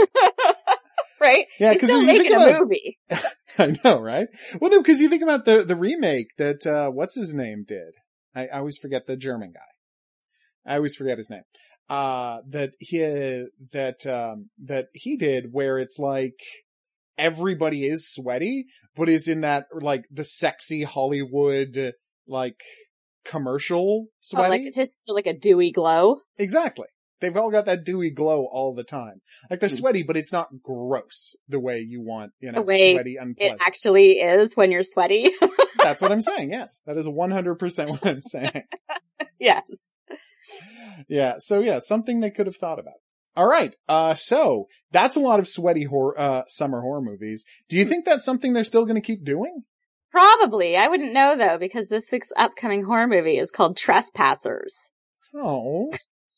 B: Right?
A: Yeah,
B: because still making a movie.
A: I know, right? Well, no, because you think about the remake that, what's his name did. I always forget the German guy. I always forget his name. That he did, where it's like everybody is sweaty, but is in that like the sexy Hollywood like commercial sweaty.
B: Oh, like it's just like a dewy glow.
A: Exactly. They've all got that dewy glow all the time. Like they're sweaty, but it's not gross the way you want, you know,
B: the way
A: sweaty, unpleasant.
B: It actually is when you're sweaty.
A: That's what I'm saying. Yes. That is 100% what I'm saying.
B: Yes.
A: Yeah. So yeah, something they could have thought about. All right. So that's a lot of sweaty summer horror movies. Do you think that's something they're still going to keep doing?
B: Probably. I wouldn't know though, because this week's upcoming horror movie is called Trespassers.
A: Oh.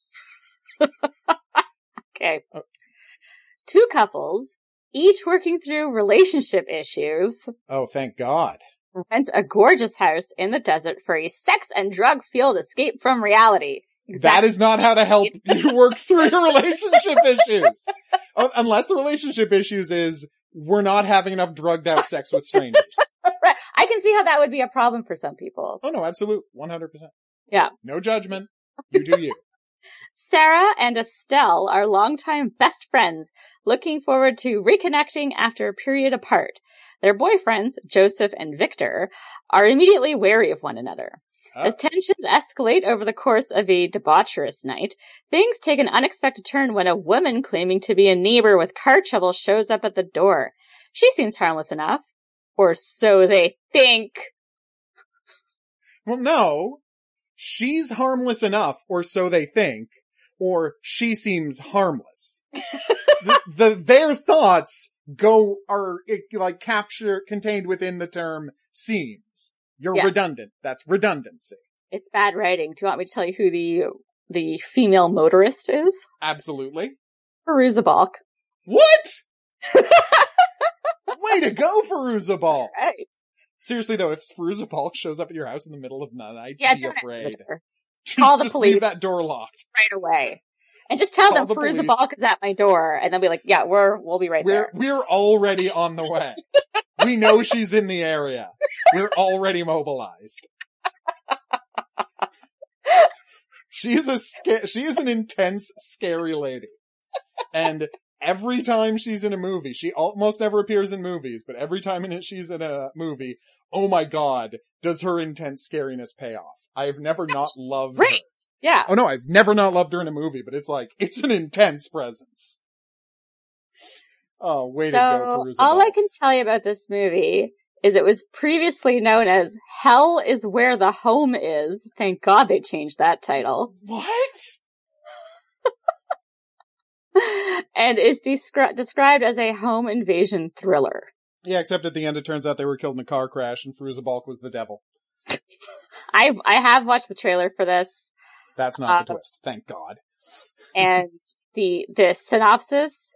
B: Okay. 2 couples, each working through relationship issues.
A: Oh, thank God.
B: Rent a gorgeous house in the desert for a sex and drug-fueled escape from reality. Exactly.
A: That is not how to help you work through your relationship issues. Unless the relationship issues is, we're not having enough drugged out sex with strangers.
B: Right. I can see how that would be a problem for some people.
A: Oh no, absolutely. 100%.
B: Yeah.
A: No judgment. You do you.
B: Sarah and Estelle are longtime best friends, looking forward to reconnecting after a period apart. Their boyfriends, Joseph and Victor, are immediately wary of one another. As tensions escalate over the course of a debaucherous night, things take an unexpected turn when a woman claiming to be a neighbor with car trouble shows up at the door. She seems harmless enough. Or so they think.
A: Well, no. She's harmless enough, or so they think, or she seems harmless. Their thoughts are like contained within the term seems. You're redundant. That's redundancy.
B: It's bad writing. Do you want me to tell you who the female motorist is?
A: Absolutely.
B: Fairuza Balk.
A: What? Way to go, Fairuza Balk.
B: Right.
A: Seriously though, if Fairuza Balk shows up at your house in the middle of the night, be afraid.
B: Call the police.
A: Leave that door locked.
B: Right away. And just tell them Fairuza Balk is at my door, and they'll be like, yeah, we'll be right there.
A: We're already on the way. We know she's in the area. We're already mobilized. She is an intense, scary lady. And every time she's in a movie, she almost never appears in movies, but every time she's in a movie, oh my god, does her intense scariness pay off. I have never not loved her.
B: Yeah.
A: Oh no, I've never not loved her in a movie, but it's like, it's an intense presence. Oh, way to go, Fairuza
B: all
A: Balk.
B: I can tell you about this movie is it was previously known as Hell is Where the Home Is. Thank God they changed that title.
A: What?
B: And is described as a home invasion thriller.
A: Yeah, except at the end it turns out they were killed in a car crash and Fairuza Balk was the devil.
B: I have watched the trailer for this.
A: That's not the twist. Thank God.
B: And the synopsis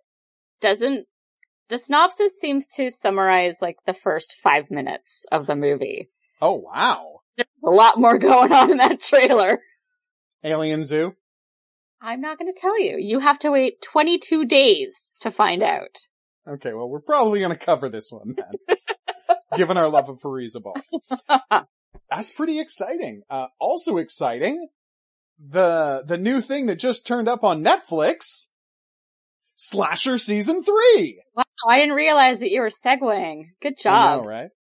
B: seems to summarize like the first 5 minutes of the movie.
A: Oh, wow.
B: There's a lot more going on in that trailer.
A: Alien Zoo?
B: I'm not going to tell you. You have to wait 22 days to find out.
A: Okay, well, we're probably going to cover this one then. Given our love of Fairuza Balk. That's pretty exciting. Also exciting, the new thing that just turned up on Netflix, Slasher Season 3!
B: Wow, I didn't realize that you were segueing. Good job.
A: I know, right?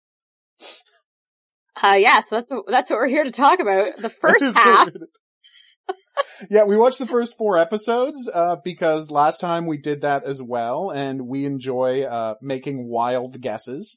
B: Yeah, so that's what we're here to talk about. The first half.
A: Yeah, we watched the first 4 episodes, because last time we did that as well, and we enjoy, making wild guesses.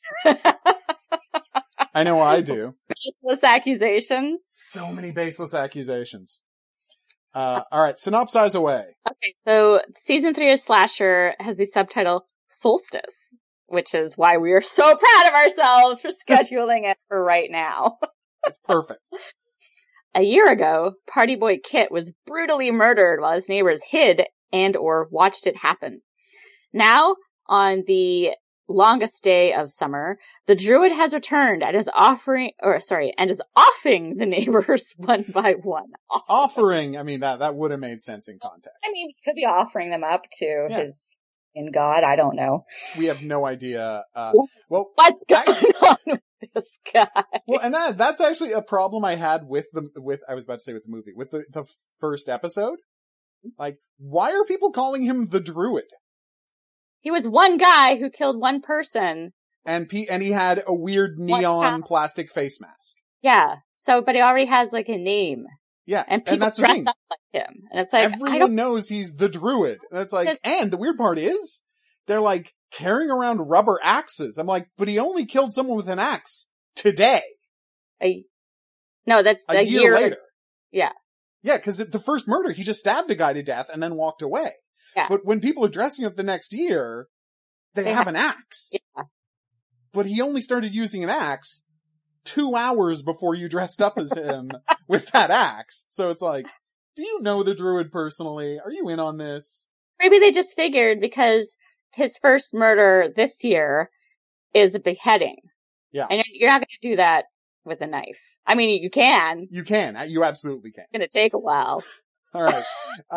A: I know I do.
B: Baseless accusations.
A: So many baseless accusations. Alright, synopsize away.
B: Okay, so season 3 of Slasher has the subtitle Solstice, which is why we are so proud of ourselves for scheduling it for right now.
A: It's perfect.
B: A year ago, party boy Kit was brutally murdered while his neighbors hid and or watched it happen. Now, on the longest day of summer, the druid has returned and is offing the neighbors one by one.
A: Offering, I mean, that would have made sense in context.
B: I mean, he could be offering them up to his in God. I don't know.
A: We have no idea.
B: Well, what's going on with this guy?
A: Well, and that's actually a problem I had with the movie, with the first episode. Like, why are people calling him the Druid?
B: He was one guy who killed one person.
A: And he had a weird neon plastic face mask.
B: Yeah. So, but he already has like a name.
A: Yeah.
B: And people dress up like him. And it's like,
A: everyone knows he's the Druid. And it's like, and the weird part is, they're like carrying around rubber axes. I'm like, but he only killed someone with an axe today.
B: No, that's
A: a year later.
B: Yeah.
A: Yeah, cause the first murder, he just stabbed a guy to death and then walked away.
B: Yeah.
A: But when people are dressing up the next year, they have an axe.
B: Yeah.
A: But he only started using an axe 2 hours before you dressed up as him with that axe. So it's like, do you know the Druid personally? Are you in on this?
B: Maybe they just figured because his first murder this year is a beheading.
A: Yeah.
B: And you're not going to do that with a knife. I mean, you can.
A: You can. You absolutely can.
B: It's going to take a while.
A: All right.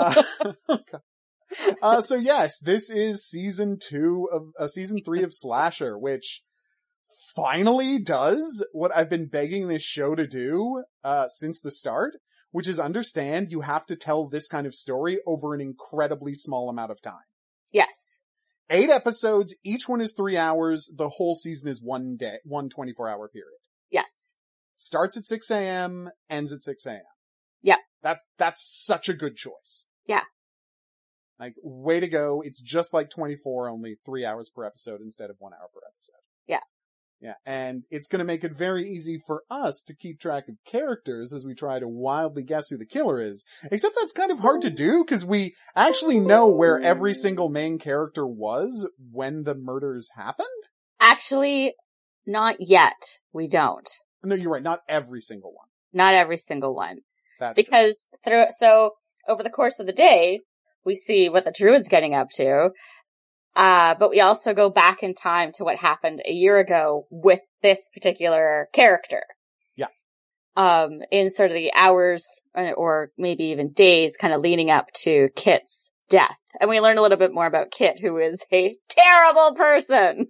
A: So yes, this is season 3 of Slasher, which finally does what I've been begging this show to do, since the start, which is understand you have to tell this kind of story over an incredibly small amount of time.
B: Yes.
A: 8 episodes, each one is 3 hours, the whole season is 1 day, 1 24-hour period.
B: Yes.
A: Starts at 6 a.m., ends at 6 a.m.
B: Yeah.
A: That's such a good choice.
B: Yeah.
A: Like, way to go. It's just like 24, only 3 hours per episode instead of 1 hour per episode.
B: Yeah.
A: Yeah, and it's gonna make it very easy for us to keep track of characters as we try to wildly guess who the killer is. Except that's kind of hard to do, because we actually know where every single main character was when the murders happened?
B: Actually, not yet. We don't.
A: No, you're right, not every single one.
B: Not every single one.
A: That's
B: because so over the course of the day, we see what the Druid's getting up to. But we also go back in time to what happened a year ago with this particular character.
A: Yeah.
B: In sort of the hours or maybe even days kind of leading up to Kit's death. And we learn a little bit more about Kit, who is a terrible person.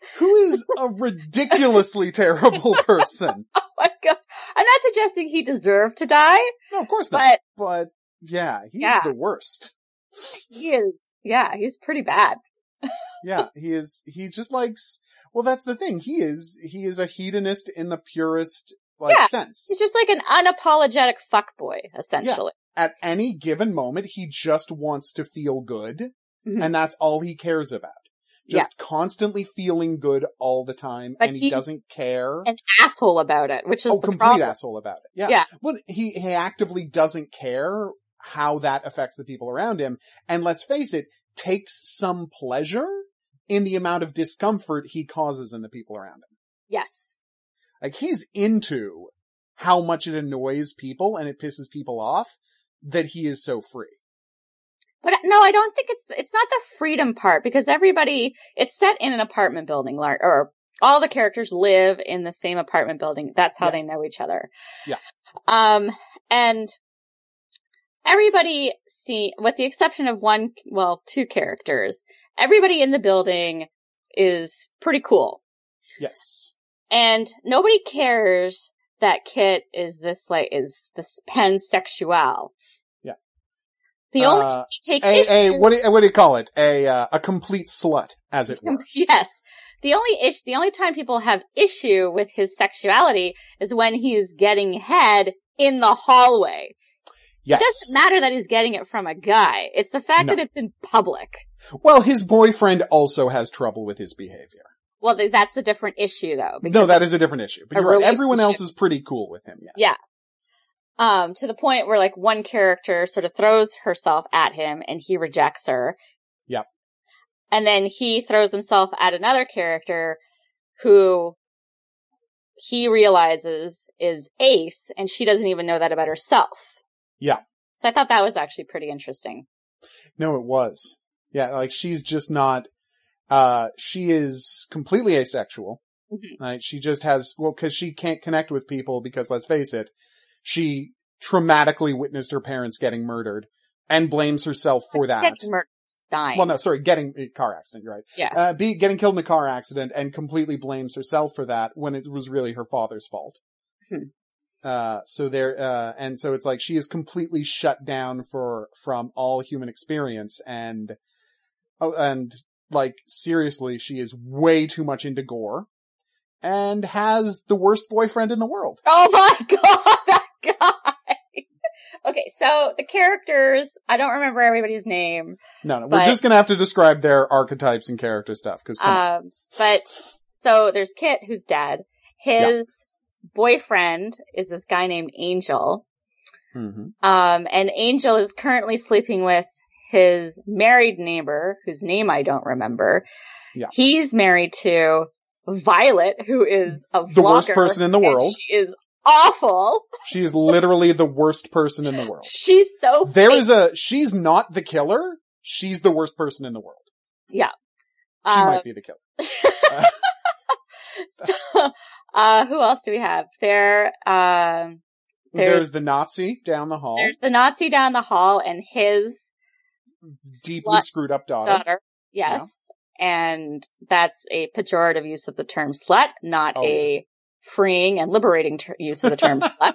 A: who is a ridiculously terrible person.
B: Oh my god. I'm not suggesting he deserved to die.
A: No, of course not. But yeah, he's
B: Yeah.
A: the worst.
B: He is. Yeah, he's pretty bad.
A: Yeah, he is. He just likes. Well, that's the thing. He is a hedonist in the purest sense.
B: He's just like an unapologetic fuckboy, essentially.
A: Yeah. At any given moment, he just wants to feel good,
B: Mhm.
A: and that's all he cares about. Just constantly feeling good all the time,
B: But
A: and he doesn't care.
B: An asshole about it, which is the
A: complete
B: problem.
A: asshole about it. Yeah.
B: Yeah.
A: But he actively doesn't care how that affects the people around him, and let's face it, takes some pleasure in the amount of discomfort he causes in the people around him.
B: Yes.
A: Like, he's into how much it annoys people and it pisses people off that he is so free.
B: But no, I don't think it's not the freedom part, because it's set in an apartment building, or all the characters live in the same apartment building. That's how they know each other.
A: Yeah.
B: And everybody with the exception of two characters, everybody in the building is pretty cool.
A: Yes.
B: And nobody cares that Kit is this pansexual.
A: Yeah.
B: The only thing
A: what do you call it? A complete slut, as it were.
B: Yes. The only time people have issue with his sexuality is when he's getting head in the hallway.
A: Yes.
B: It doesn't matter that he's getting it from a guy. It's the fact that it's in public.
A: Well, his boyfriend also has trouble with his behavior.
B: Well, that's a different issue, though.
A: No, that is a different issue. But you're right. Everyone else is pretty cool with him. Yes.
B: Yeah. To the point where one character sort of throws herself at him and he rejects her.
A: Yep.
B: And then he throws himself at another character who he realizes is Ace, and she doesn't even know that about herself.
A: Yeah.
B: So I thought that was actually pretty interesting.
A: No, it was. Yeah, she's just not, she is completely asexual.
B: Mm-hmm.
A: Right? She just has, cause she can't connect with people because, let's face it, she traumatically witnessed her parents getting murdered and blames herself for that.
B: Getting murdered, dying.
A: Well, no, sorry, getting a car accident, you're right.
B: Yeah.
A: Getting killed in a car accident and completely blames herself for that when it was really her father's fault.
B: Hmm.
A: So it's like she is completely shut down from all human experience, and seriously, she is way too much into gore and has the worst boyfriend in the world.
B: Oh my god, that guy! Okay, so the characters, I don't remember everybody's name.
A: No, we're just gonna have to describe their archetypes and character stuff, cause come on.
B: But, so there's Kit, who's dead. His boyfriend is this guy named Angel.
A: Mm-hmm.
B: And Angel is currently sleeping with his married neighbor, whose name I don't remember.
A: Yeah.
B: He's married to Violet, who is a vlogger.
A: The worst person in the world.
B: She is awful.
A: She is literally the worst person in the world.
B: She's so
A: she's not the killer. She's the worst person in the world.
B: Yeah.
A: She might be the killer.
B: Who else do we have?
A: There's the Nazi down the hall.
B: There's the Nazi down the hall and his
A: deeply screwed up daughter.
B: Yes. Yeah. And that's a pejorative use of the term slut, not a freeing and liberating use of the term slut.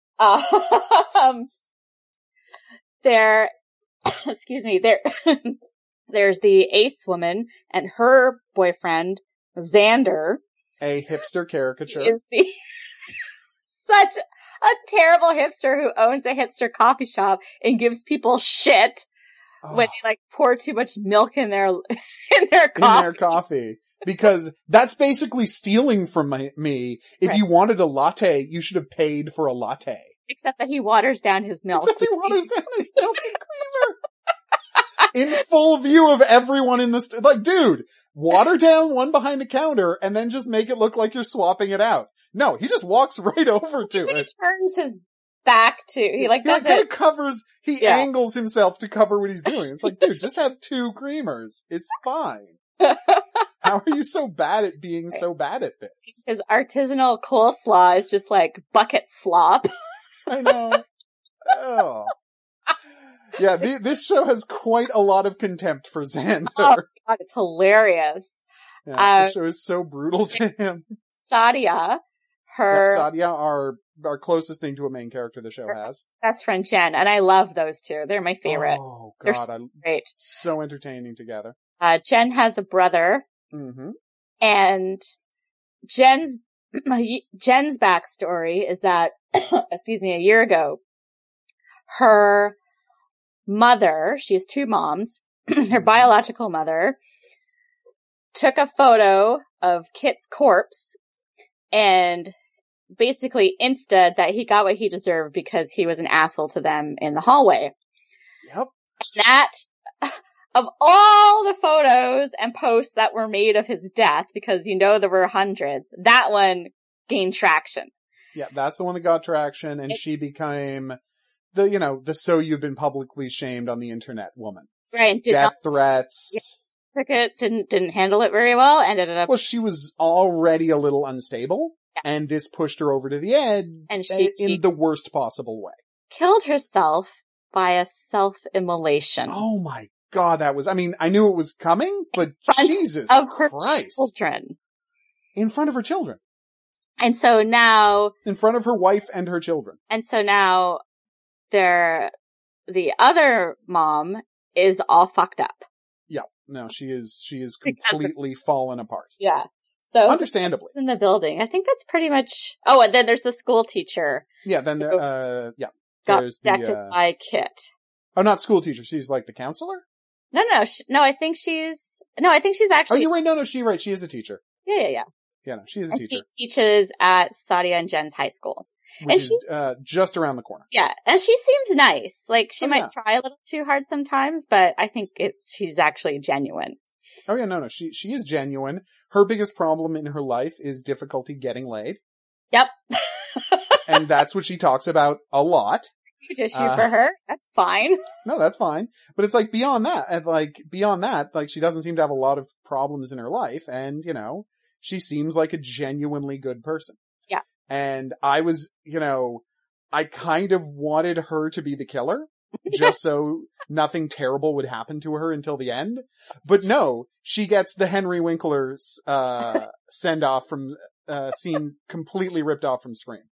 B: There's the Ace woman and her boyfriend, Xander.
A: A hipster caricature.
B: Is such a terrible hipster who owns a hipster coffee shop and gives people shit when they pour too much milk in their coffee.
A: Because that's basically stealing from me. If you wanted a latte, you should have paid for a latte.
B: Except that he waters down his milk.
A: Except he waters down his milk and creamer. In full view of everyone in the dude, water down one behind the counter and then just make it look like you're swapping it out. No, he just walks right over to it.
B: He turns his back to,
A: he angles himself to cover what he's doing. It's like, dude, just have 2 creamers. It's fine. How are you so bad at being so bad at this?
B: His artisanal coleslaw is just bucket slop.
A: I know. Oh. Yeah, this show has quite a lot of contempt for Xander.
B: Oh God, it's hilarious.
A: Yeah, the show is so brutal to him.
B: Sadia, her
A: Sadia, our closest thing to a main character the show has.
B: Best friend Jen, and I love those two. They're my favorite.
A: Oh
B: They're
A: God,
B: so great.
A: So entertaining together.
B: Jen has a brother, and Jen's backstory is that, a year ago, her mother, she has two moms, her biological mother, took a photo of Kit's corpse and basically insta'd that he got what he deserved because he was an asshole to them in the hallway.
A: Yep.
B: And that, of all the photos and posts that were made of his death, because there were hundreds, that one gained traction.
A: Yeah, that's the one that got traction, and she became the so you've been publicly shamed on the internet woman.
B: Right.
A: Death threats.
B: Didn't handle it very well, and ended up.
A: Well, she was already a little unstable, and this pushed her over to the edge, and she in the worst possible way.
B: Killed herself by a self-immolation.
A: Oh my God, I knew it was coming, but Jesus Christ.
B: Children.
A: In front of her children.
B: And so now.
A: In front of her wife and her children.
B: And so now the other mom is all fucked up.
A: Yeah. No, she is completely fallen apart.
B: Yeah. So.
A: Understandably.
B: In the building. I think that's pretty much. Oh, and then there's the school teacher.
A: Yeah, then,
B: got rejected by Kit.
A: Oh, not school teacher. She's like the counselor?
B: No, I think she's actually.
A: Oh, you're right. No, she's right. She is a teacher.
B: Yeah.
A: Yeah, no, she is a teacher.
B: She teaches at Sadia and Jen's high school.
A: Which is just around the corner.
B: Yeah, and she seems nice. Like, she might try a little too hard sometimes, but I think she's actually genuine.
A: Oh yeah, no, she is genuine. Her biggest problem in her life is difficulty getting laid.
B: Yep.
A: And that's what she talks about a lot.
B: Huge issue for her. That's fine.
A: No, that's fine. But it's like beyond that, she doesn't seem to have a lot of problems in her life, and she seems like a genuinely good person.
B: Yeah.
A: And I was, I kind of wanted her to be the killer, just so nothing terrible would happen to her until the end. But no, she gets the Henry Winkler's, send off from, scene completely ripped off from Scream.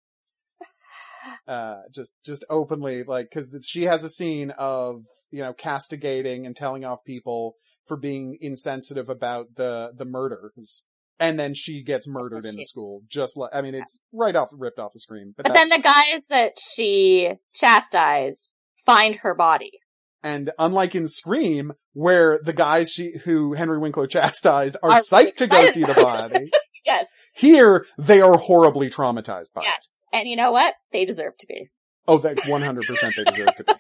A: Just openly, cause she has a scene of, castigating and telling off people for being insensitive about the murders. And then she gets murdered in the school. It's ripped off the Scream.
B: But then the guys that she chastised find her body.
A: And unlike in Scream, where the guys who Henry Winkler chastised are psyched to go see the body.
B: Yes.
A: Here, they are horribly traumatized by it.
B: Yes. And you know what? They deserve to be.
A: Oh, that 100% they deserve to be.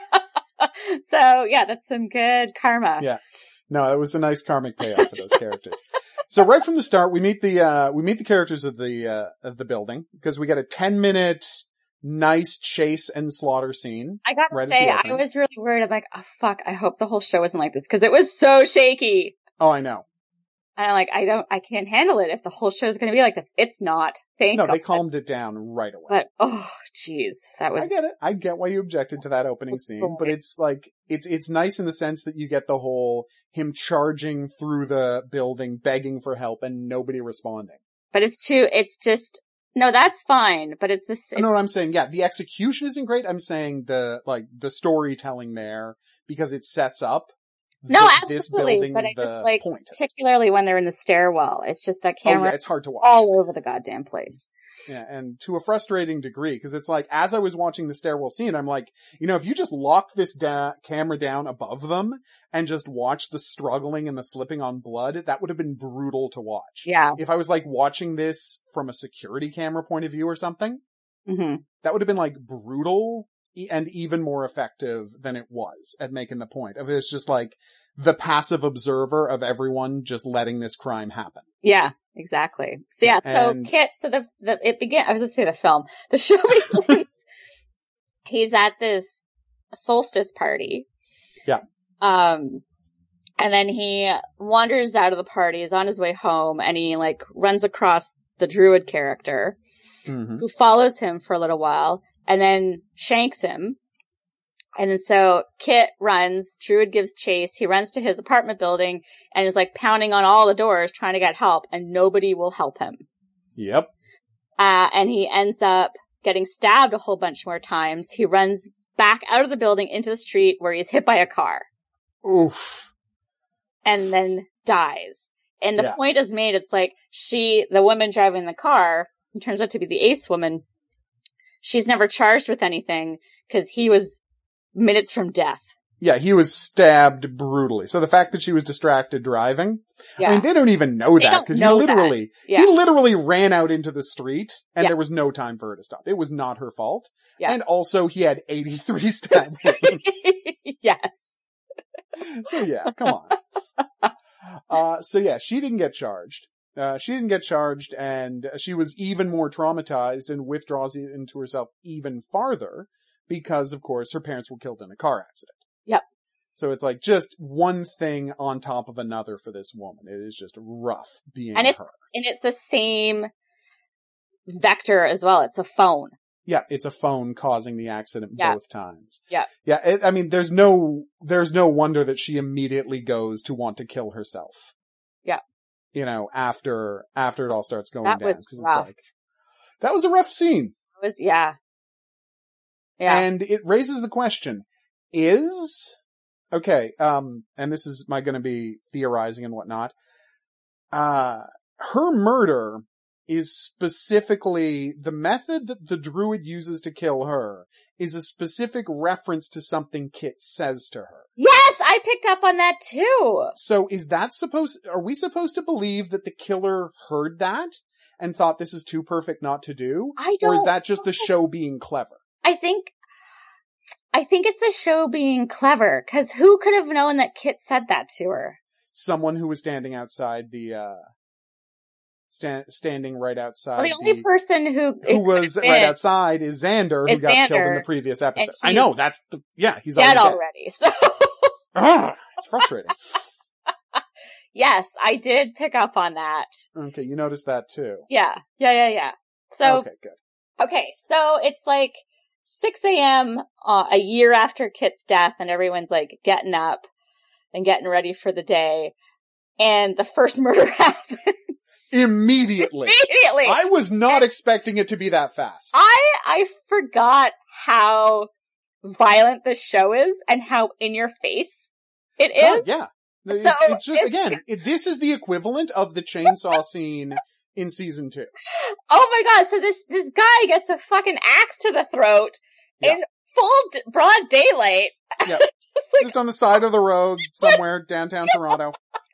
B: So, yeah, that's some good karma.
A: Yeah. No, it was a nice karmic payoff for those characters. So right from the start, we meet the characters of the building, because we get a 10-minute nice chase and slaughter scene.
B: I gotta say, I was really worried. I'm like, oh fuck, I hope the whole show isn't like this, because it was so shaky.
A: Oh, I know.
B: And I'm like, I can't handle it if the whole show is going to be like this. It's not. Thank God.
A: No, they calmed it down right away.
B: But, oh, jeez, that was.
A: I get it. I get why you objected to that opening scene, but it's like, it's nice in the sense that you get the whole, him charging through the building, begging for help, and nobody responding.
B: But no, that's fine, but it's this.
A: You know what I'm saying? Yeah, the execution isn't great. I'm saying the storytelling there, because it sets up.
B: No, absolutely, but I just like, particularly when they're in the stairwell, it's just that camera.
A: It's hard to watch.
B: All over the goddamn place.
A: Yeah, and to a frustrating degree, because it's like, as I was watching the stairwell scene, I'm like, if you just lock this camera down above them and just watch the struggling and the slipping on blood, that would have been brutal to watch.
B: Yeah.
A: If I was like watching this from a security camera point of view or something, that would have been like brutal and even more effective than it was at making the point of it. It's just like the passive observer of everyone just letting this crime happen.
B: Yeah, exactly. So yeah, Kit, it began, I was going to say the film, the show begins, he's at this solstice party.
A: Yeah.
B: And then he wanders out of the party, is on his way home, and he runs across the druid character who follows him for a little while and then shanks him. And then so Kit runs, Druid gives chase, he runs to his apartment building and is like pounding on all the doors trying to get help, and nobody will help him.
A: Yep.
B: And he ends up getting stabbed a whole bunch more times. He runs back out of the building into the street where he's hit by a car.
A: Oof.
B: And then dies. And the point is made, it's like the woman driving the car, who turns out to be the ace woman, she's never charged with anything because he was minutes from death.
A: Yeah, he was stabbed brutally. So the fact that she was distracted driving, I mean, they don't even know that because he literally ran out into the street and there was no time for her to stop. It was not her fault. Yeah. And also he had 83 stab wounds.
B: Yes.
A: So yeah, come on. So yeah, she didn't get charged. And she was even more traumatized and withdraws into herself even farther because, of course, her parents were killed in a car accident.
B: Yep.
A: So it's like just one thing on top of another for this woman. It is just rough being her.
B: And it's the same vector as well. It's a phone.
A: Yeah, it's a phone causing the accident both times.
B: Yeah.
A: Yeah, I mean, there's no wonder that she immediately goes to want to kill herself.
B: Yeah.
A: You know, after it all starts going down.
B: Was rough.
A: It's like, that was a rough scene.
B: It was, yeah. Yeah.
A: And it raises the question, and this is going to be theorizing and whatnot, her murder is specifically, the method that the druid uses to kill her is a specific reference to something Kit says to her.
B: Yes, I picked up on that too.
A: So are we supposed to believe that the killer heard that and thought this is too perfect not to do? Or is that just the show being clever?
B: I think it's the show being clever, cause who could have known that Kit said that to her?
A: Someone who was standing outside standing right outside.
B: Well, the only person who
A: was right outside is Xander, who got killed in the previous episode. I know, he's
B: dead already. So
A: it's frustrating.
B: Yes, I did pick up on that.
A: Okay, you noticed that too.
B: Yeah. So,
A: okay, good.
B: Okay, so it's like 6 a.m. A year after Kit's death, and everyone's like getting up and getting ready for the day, and the first murder happens.
A: Immediately. I was not expecting it to be that fast.
B: I forgot how violent this show is and how in your face it is.
A: Yeah. It's just, again, this is the equivalent of the chainsaw scene in season 2.
B: Oh my god, so this guy gets a fucking axe to the throat in full broad daylight.
A: Yeah. Just on the side of the road somewhere downtown Toronto.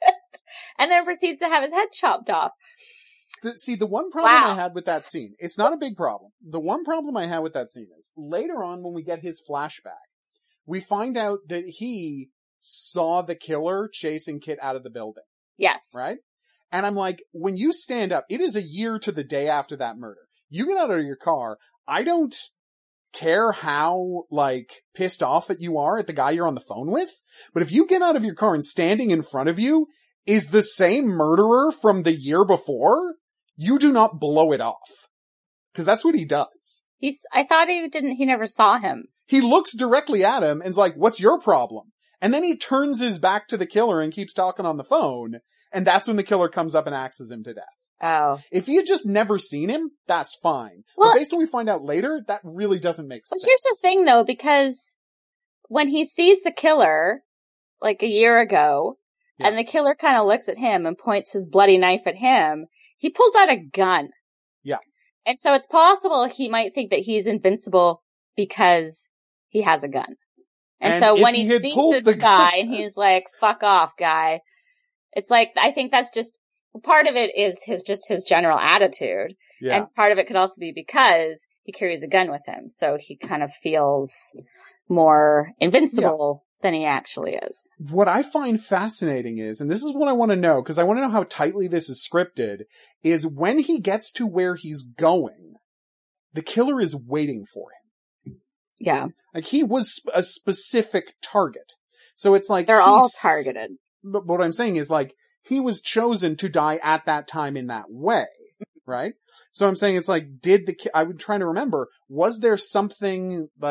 B: And then proceeds to have his head chopped off.
A: See, the one problem I had with that scene, it's not a big problem. The one problem I had with that scene is, later on when we get his flashback, we find out that he saw the killer chasing Kit out of the building.
B: Yes.
A: Right? And I'm like, when you stand up, it is a year to the day after that murder. You get out of your car, I don't care how, pissed off you are at the guy you're on the phone with, but if you get out of your car and standing in front of you is the same murderer from the year before, you do not blow it off. Cause that's what he does.
B: I thought he never saw him.
A: He looks directly at him and's like, what's your problem? And then he turns his back to the killer and keeps talking on the phone. And that's when the killer comes up and axes him to death.
B: Oh.
A: If he had just never seen him, that's fine. Well, but based on what we find out later, that really doesn't make sense.
B: Here's the thing though, because when he sees the killer, a year ago, and the killer kind of looks at him and points his bloody knife at him, he pulls out a gun.
A: Yeah.
B: And so it's possible he might think that he's invincible because he has a gun. And so when he sees this guy and he's like, fuck off, guy, it's like, I think that's just, part of it is his general attitude. Yeah. And part of it could also be because he carries a gun with him. So he kind of feels more invincible than he actually is.
A: What I find fascinating is, and this is what I want to know, because I want to know how tightly this is scripted, is when he gets to where he's going, the killer is waiting for him.
B: Yeah.
A: He was a specific target. So it's like...
B: They're all targeted.
A: But what I'm saying is he was chosen to die at that time in that way, right? So I'm saying it's I'm trying to remember, was there something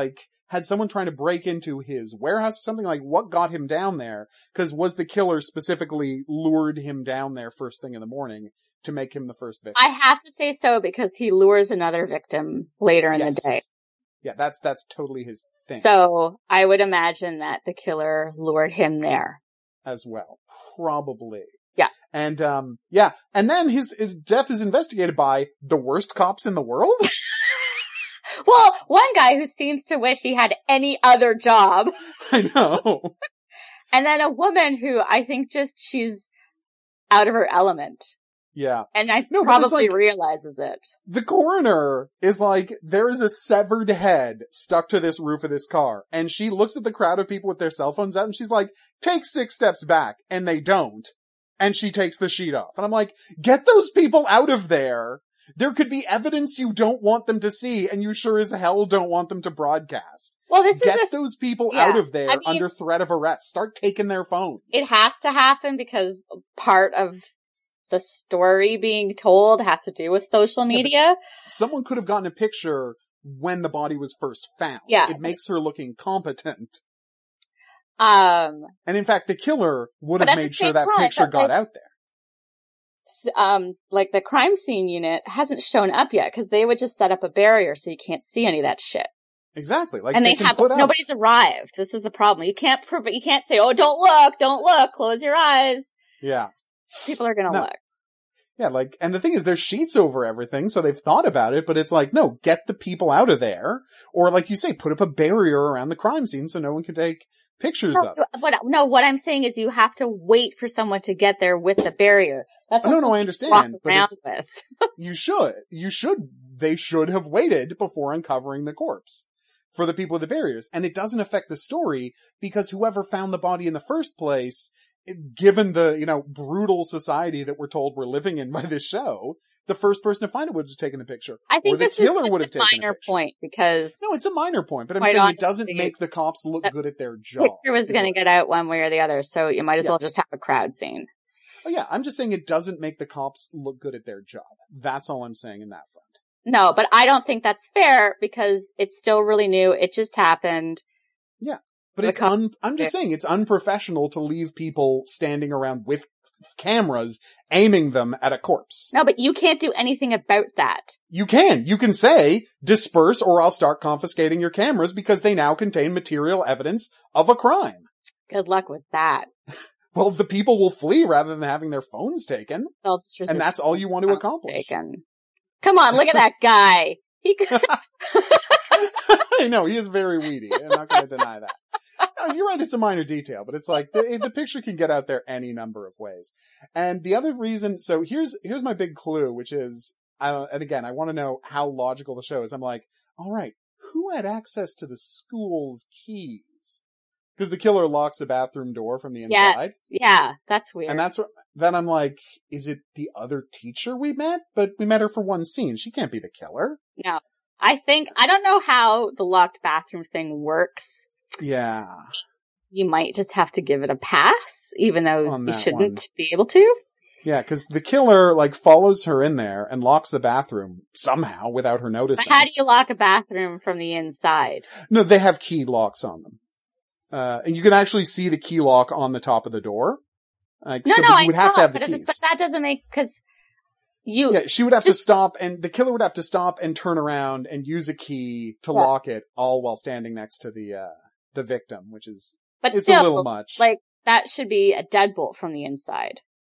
A: had someone trying to break into his warehouse or something? Like, what got him down there? Because was the killer specifically lured him down there first thing in the morning to make him the first victim?
B: I have to say so because he lures another victim later in the day.
A: Yeah, that's totally his thing.
B: So I would imagine that the killer lured him there.
A: As well. Probably.
B: Yeah.
A: And, and then his death is investigated by the worst cops in the world?
B: Well, one guy who seems to wish he had any other job.
A: I know.
B: And then a woman who I think she's out of her element.
A: Yeah.
B: And probably realizes it.
A: The coroner is like, there is a severed head stuck to this roof of this car. And she looks at the crowd of people with their cell phones out and she's like, take 6 steps back. And they don't. And she takes the sheet off. And I'm like, get those people out of there. There could be evidence you don't want them to see and you sure as hell don't want them to broadcast.
B: Well,
A: Get those people out of there under threat of arrest. Start taking their phones.
B: It has to happen because part of the story being told has to do with social media.
A: Someone could have gotten a picture when the body was first found.
B: Yeah.
A: It makes her look incompetent.
B: And
A: in fact, the killer would have made sure that picture got out there.
B: Like the crime scene unit hasn't shown up yet because they would just set up a barrier so you can't see any of that shit.
A: Exactly. Like,
B: and nobody's arrived. This is the problem. You can't say, oh, don't look, close your eyes.
A: Yeah.
B: People are gonna look.
A: Yeah, like, and the thing is, there's sheets over everything, so they've thought about it, but it's like, no, get the people out of there. Or like you say, put up a barrier around the crime scene so no one can take pictures of it.
B: What I'm saying is you have to wait for someone to get there with the barrier. That's
A: no, I understand. But
B: with.
A: They should have waited before uncovering the corpse for the people with the barriers. And it doesn't affect the story because whoever found the body in the first place, given the, brutal society that we're told we're living in by this show, the first person to find it would have taken the picture.
B: I think
A: this is just
B: a minor point because...
A: No, it's a minor point, but I'm saying it doesn't make the cops look good at their job.
B: The picture was going to get out one way or the other, so you might as well just have a crowd scene.
A: Oh yeah, I'm just saying it doesn't make the cops look good at their job. That's all I'm saying in that front.
B: No, but I don't think that's fair because it's still really new. It just happened.
A: Yeah. But I'm just saying it's unprofessional to leave people standing around with cameras aiming them at a corpse.
B: No, but you can't do anything about that.
A: You can. You can say, disperse or I'll start confiscating your cameras because they now contain material evidence of a crime.
B: Good luck with that.
A: Well, the people will flee rather than having their phones taken.
B: They'll just resist.
A: And that's all you want to accomplish.
B: Come on, look at that guy. He could...
A: I know, he is very weedy. I'm not going to deny that. No, you're right, it's a minor detail, but it's like, the picture can get out there any number of ways. And the other reason, so here's my big clue, which is, and again, I want to know how logical the show is. I'm like, alright, who had access to the school's keys? Because the killer locks the bathroom door from the inside.
B: Yes. Yeah, that's weird.
A: And then I'm like, is it the other teacher we met? But we met her for one scene. She can't be the killer.
B: No. I don't know how the locked bathroom thing works.
A: Yeah.
B: You might just have to give it a pass, even though you shouldn't be able to.
A: Yeah, because the killer, follows her in there and locks the bathroom somehow without her noticing.
B: But how do you lock a bathroom from the inside?
A: No, they have key locks on them. And you can actually see the key lock on the top of the door.
B: I have to have the keys. But that doesn't make,
A: she would have to stop, and the killer would have to stop and turn around and use a key to lock it, all while standing next to the victim, which is, it's still, a little much.
B: That should be a deadbolt from the inside.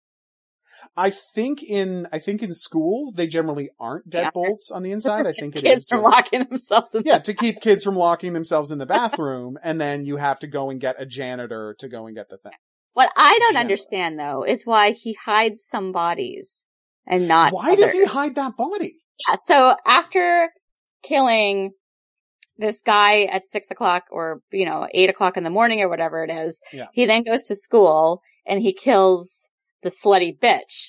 A: I think in schools, they generally aren't deadbolts on the inside. I think it is
B: kids from locking themselves in
A: to keep kids from locking themselves in the bathroom, and then you have to go and get a janitor to go and get the thing.
B: What I don't understand though is why he hides some bodies and not
A: Why does he hide that body?
B: Yeah, so after killing this guy at 6 o'clock or, 8 o'clock in the morning or whatever it is, he then goes to school and he kills the slutty bitch.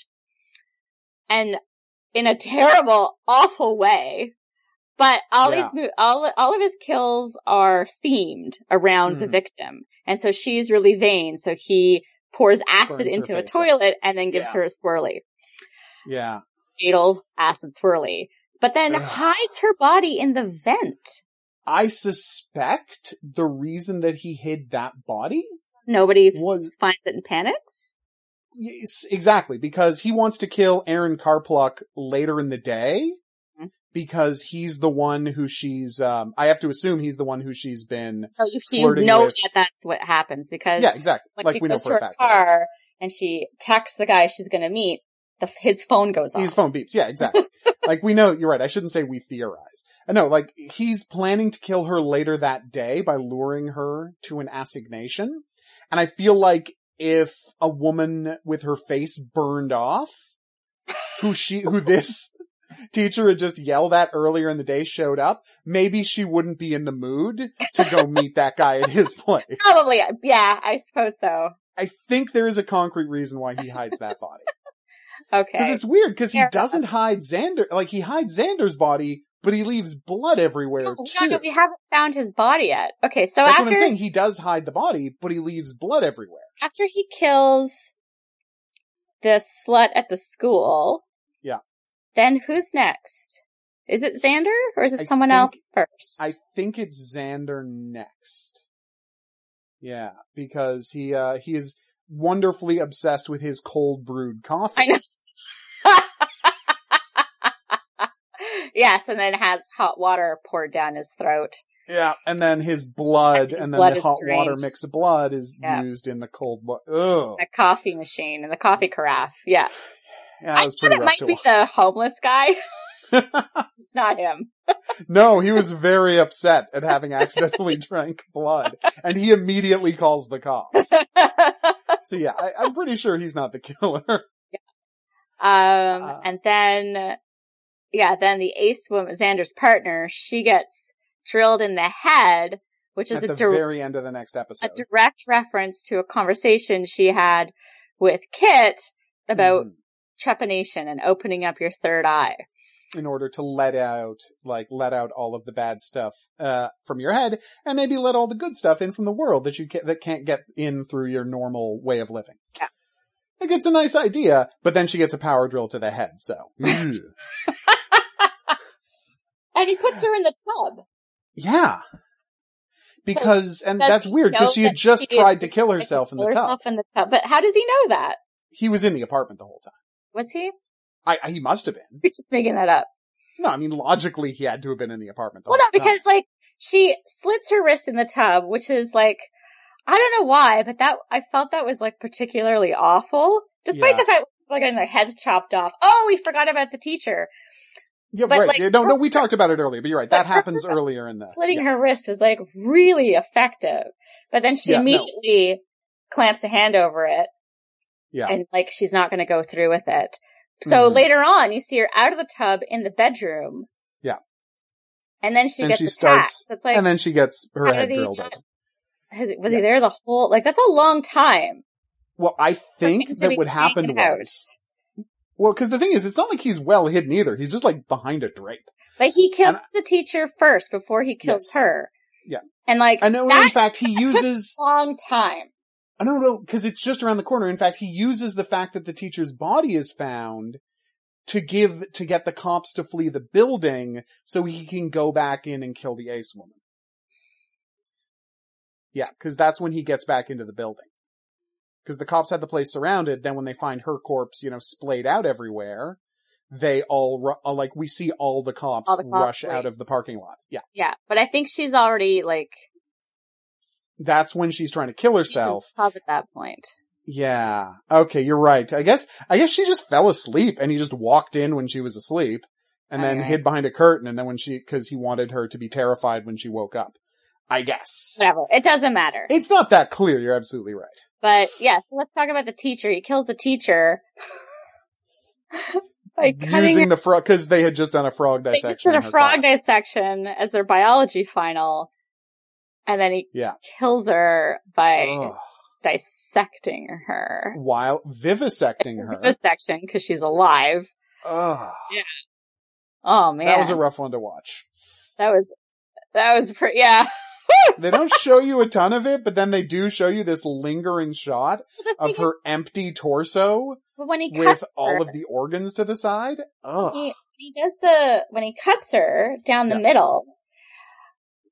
B: And in a terrible, awful way. But all of his kills are themed around the victim. And so she's really vain. So he pours acid into a toilet and then gives her a swirly.
A: Yeah.
B: Fatal acid swirly. But then hides her body in the vent.
A: I suspect the reason that he hid that body
B: Nobody
A: was
B: finds it and panics?
A: Yes, exactly, because he wants to kill Aaron Karpluk later in the day, because he's the one who she's, I have to assume he's the one who she's been flirting
B: know
A: with.
B: that that's what happens, because
A: Yeah, exactly.
B: when
A: Like
B: she
A: we know
B: goes
A: for
B: to
A: a
B: her
A: fact.
B: car and she texts the guy she's gonna meet, his phone goes off.
A: His phone beeps. Yeah, exactly. Like we know, you're right. I shouldn't say we theorize. No, like he's planning to kill her later that day by luring her to an assignation. And I feel like if a woman with her face burned off, who this teacher had just yelled at earlier in the day showed up, maybe she wouldn't be in the mood to go meet that guy at his place.
B: Probably, yeah, I suppose so.
A: I think there is a concrete reason why he hides that body.
B: Okay.
A: Because it's weird, because he doesn't hide Xander, like he hides Xander's body, but he leaves blood everywhere too.
B: No, we haven't found his body yet. Okay, so
A: That's what I'm saying, he does hide the body, but he leaves blood everywhere.
B: After he kills the slut at the school.
A: Yeah.
B: Then who's next? Is it Xander or is it someone else first?
A: I think it's Xander next. Yeah, because he is wonderfully obsessed with his cold brewed coffee.
B: I know. Yes, and then has hot water poured down his throat.
A: Yeah, and then his blood, and then the hot water mixed blood is used in the cold blood. Ugh.
B: The coffee machine and the coffee carafe. Yeah.
A: Yeah, that was pretty rough to watch.
B: It might be the homeless guy. It's not him.
A: No, he was very upset at having accidentally drank blood, and he immediately calls the cops. So yeah, I'm pretty sure he's not the killer.
B: Yeah. And then, then the ace woman, Xander's partner, she gets drilled in the head, which is
A: at the very end of the next episode.
B: A direct reference to a conversation she had with Kit about trepanation and opening up your third eye.
A: In order to let out all of the bad stuff, from your head, and maybe let all the good stuff in from the world that can't get in through your normal way of living.
B: Yeah.
A: Like, it's a nice idea, but then she gets a power drill to the head, so.
B: And he puts her in the tub.
A: Yeah. Because, and that's weird, because she had just tried to kill herself in the tub.
B: But how does he know that?
A: He was in the apartment the whole time.
B: Was he?
A: He must have been.
B: You're just making that up.
A: No, I mean, logically, he had to have been in the apartment the
B: whole
A: time.
B: Well, no, because, she slits her wrist in the tub, which is, I don't know why, but I felt that was, particularly awful. Despite the fact, getting the head chopped off. Oh, we forgot about the teacher.
A: Yeah, but, right. No, we talked about it earlier, but you're right. That happens earlier in the...
B: Slitting her wrist was, really effective. But then she immediately clamps a hand over it.
A: Yeah.
B: And, she's not going to go through with it. So later on, you see her out of the tub in the bedroom.
A: Yeah.
B: And then she gets attacked.
A: And then she gets her head drilled open.
B: Was he there the whole, that's a long time.
A: Well, I think that what happened was, because the thing is, it's not like he's well hidden either. He's just behind a drape.
B: But he kills the teacher first before he kills her.
A: Yeah.
B: And
A: I know, in fact, he uses
B: a long time.
A: I don't know, because it's just around the corner. In fact, he uses the fact that the teacher's body is found to get the cops to flee the building so he can go back in and kill the ace woman. Yeah, because that's when he gets back into the building. Because the cops had the place surrounded, then when they find her corpse, splayed out everywhere, they all, we see all the cops rush out of the parking lot. Yeah.
B: Yeah, but I think she's already,
A: that's when she's trying to kill herself.
B: At that point.
A: Yeah. Okay, you're right. I guess she just fell asleep and he just walked in when she was asleep and then hid behind a curtain and then cause he wanted her to be terrified when she woke up. I guess.
B: Whatever. It doesn't matter.
A: It's not that clear. You're absolutely right.
B: But yeah, so let's talk about the teacher. He kills the teacher.
A: Using the frog, cause they had just done a frog dissection.
B: They just did a frog dissection as their biology final. And then he kills her by dissecting her.
A: While vivisecting her.
B: Vivisection, because she's alive.
A: Ugh.
B: Yeah. Oh man.
A: That was a rough one to watch.
B: That was pretty, yeah.
A: They don't show you a ton of it, but then they do show you this lingering shot of her empty torso with all of the organs to the side. Ugh.
B: When he cuts her down the middle,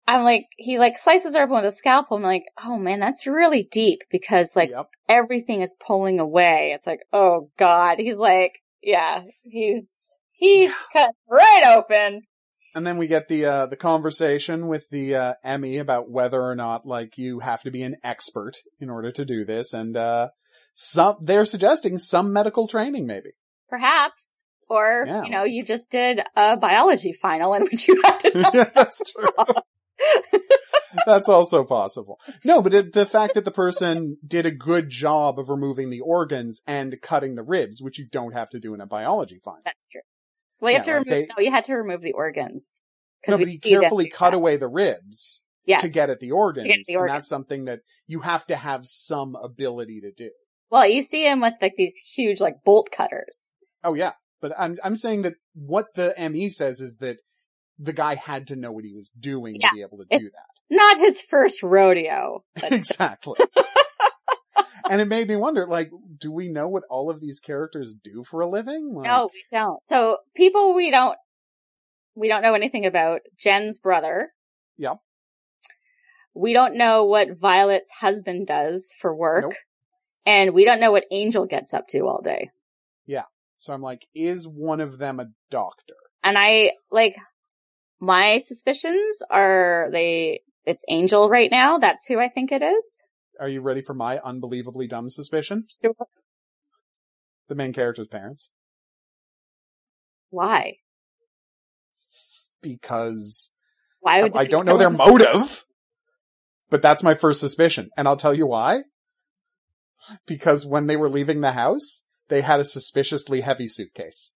B: I'm like, he like slices her open with a scalpel. I'm like, oh man, that's really deep because like
A: Yep.
B: everything is pulling away. It's like, oh God. He's like, yeah, he's cut right open.
A: And then we get the conversation with the Emmy about whether or not like you have to be an expert in order to do this, and they're suggesting some medical training maybe.
B: Perhaps. Or,
A: Yeah.
B: you know, you just did a biology final in which you had to
A: Yeah, that's true. That's also possible. No, but the fact that the person did a good job of removing the organs and cutting the ribs, which you don't have to do in a biology final.
B: That's true. Well, you have to remove, you had to remove the organs.
A: No, but he carefully cut away the ribs to get at the organs. And that's something that you have to have some ability to do.
B: Well, you see him with like these huge like bolt cutters.
A: Oh yeah. But I'm saying that what the ME says is that the guy had to know what he was doing to be able to do that.
B: Not his first rodeo.
A: Exactly. And it made me wonder, like, do we know what all of these characters do for a living? Like...
B: No, we don't. So people we don't know anything about. Jen's brother.
A: Yep.
B: We don't know what Violet's husband does for work.
A: Nope.
B: And we don't know what Angel gets up to all day.
A: Yeah. So I'm like, is one of them a doctor?
B: And my suspicions are it's Angel right now. That's who I think it is.
A: Are you ready for my unbelievably dumb suspicion?
B: Sure.
A: The main character's parents.
B: Why?
A: Because
B: why would
A: I don't know their motive, but that's my first suspicion. And I'll tell you why. Because when they were leaving the house, they had a suspiciously heavy suitcase.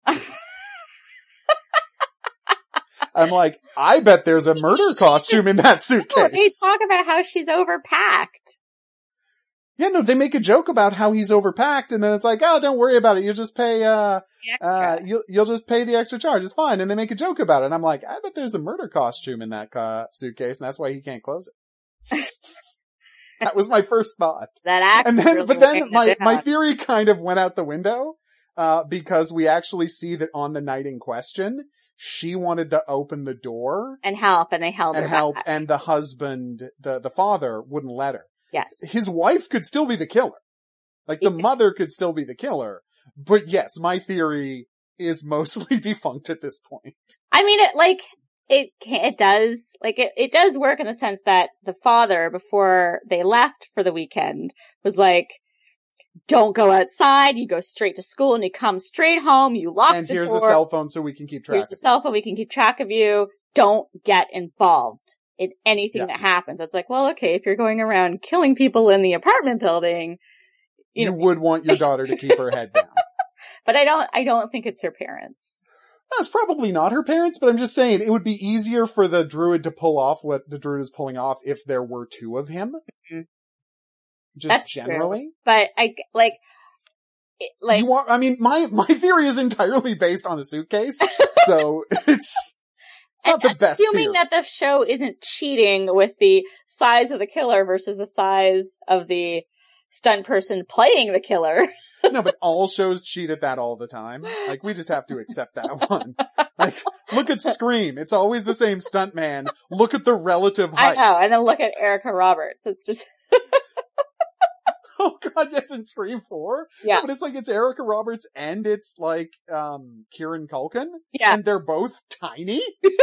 A: I'm like, I bet there's a murder costume in that suitcase.
B: They talk about how she's overpacked.
A: Yeah, no, they make a joke about how he's overpacked, and then it's like, oh, don't worry about it. You'll just pay, you'll just pay the extra charge. It's fine. And they make a joke about it. And I'm like, I bet there's a murder costume in that suitcase, and that's why he can't close it. That was my first thought. But then my theory kind of went out the window, because we actually see that on the night in question, she wanted to open the door
B: and help, and they held her back.
A: And the husband, the father, wouldn't let her.
B: Yes.
A: His wife could still be the killer. Like, the mother could still be the killer. But yes, my theory is mostly defunct at this point.
B: I mean, it does work in the sense that the father, before they left for the weekend, was like, don't go outside, you go straight to school, and you come straight home, you lock the door.
A: And here's a cell phone so we can keep track of you.
B: Here's a cell phone, we can keep track of you. Don't get involved in anything that happens. It's like, well, okay, if you're going around killing people in the apartment building,
A: you would want your daughter to keep her head down.
B: But I don't think it's her parents.
A: That's probably not her parents, but I'm just saying it would be easier for the druid to pull off what the druid is pulling off if there were two of him. Mm-hmm. Just that's generally.
B: True. But
A: my theory is entirely based on the suitcase. So it's not the best
B: assuming that the show isn't cheating with the size of the killer versus the size of the stunt person playing the killer.
A: No, but all shows cheat at that all the time. Like, we just have to accept that one. Like, look at Scream. It's always the same stuntman. Look at the relative heights.
B: I know, and then look at Erica Roberts. It's just...
A: Oh god, yes, in Scream 4?
B: Yeah.
A: No, but it's like, it's Erica Roberts and it's like, Kieran Culkin.
B: Yeah.
A: And they're both tiny?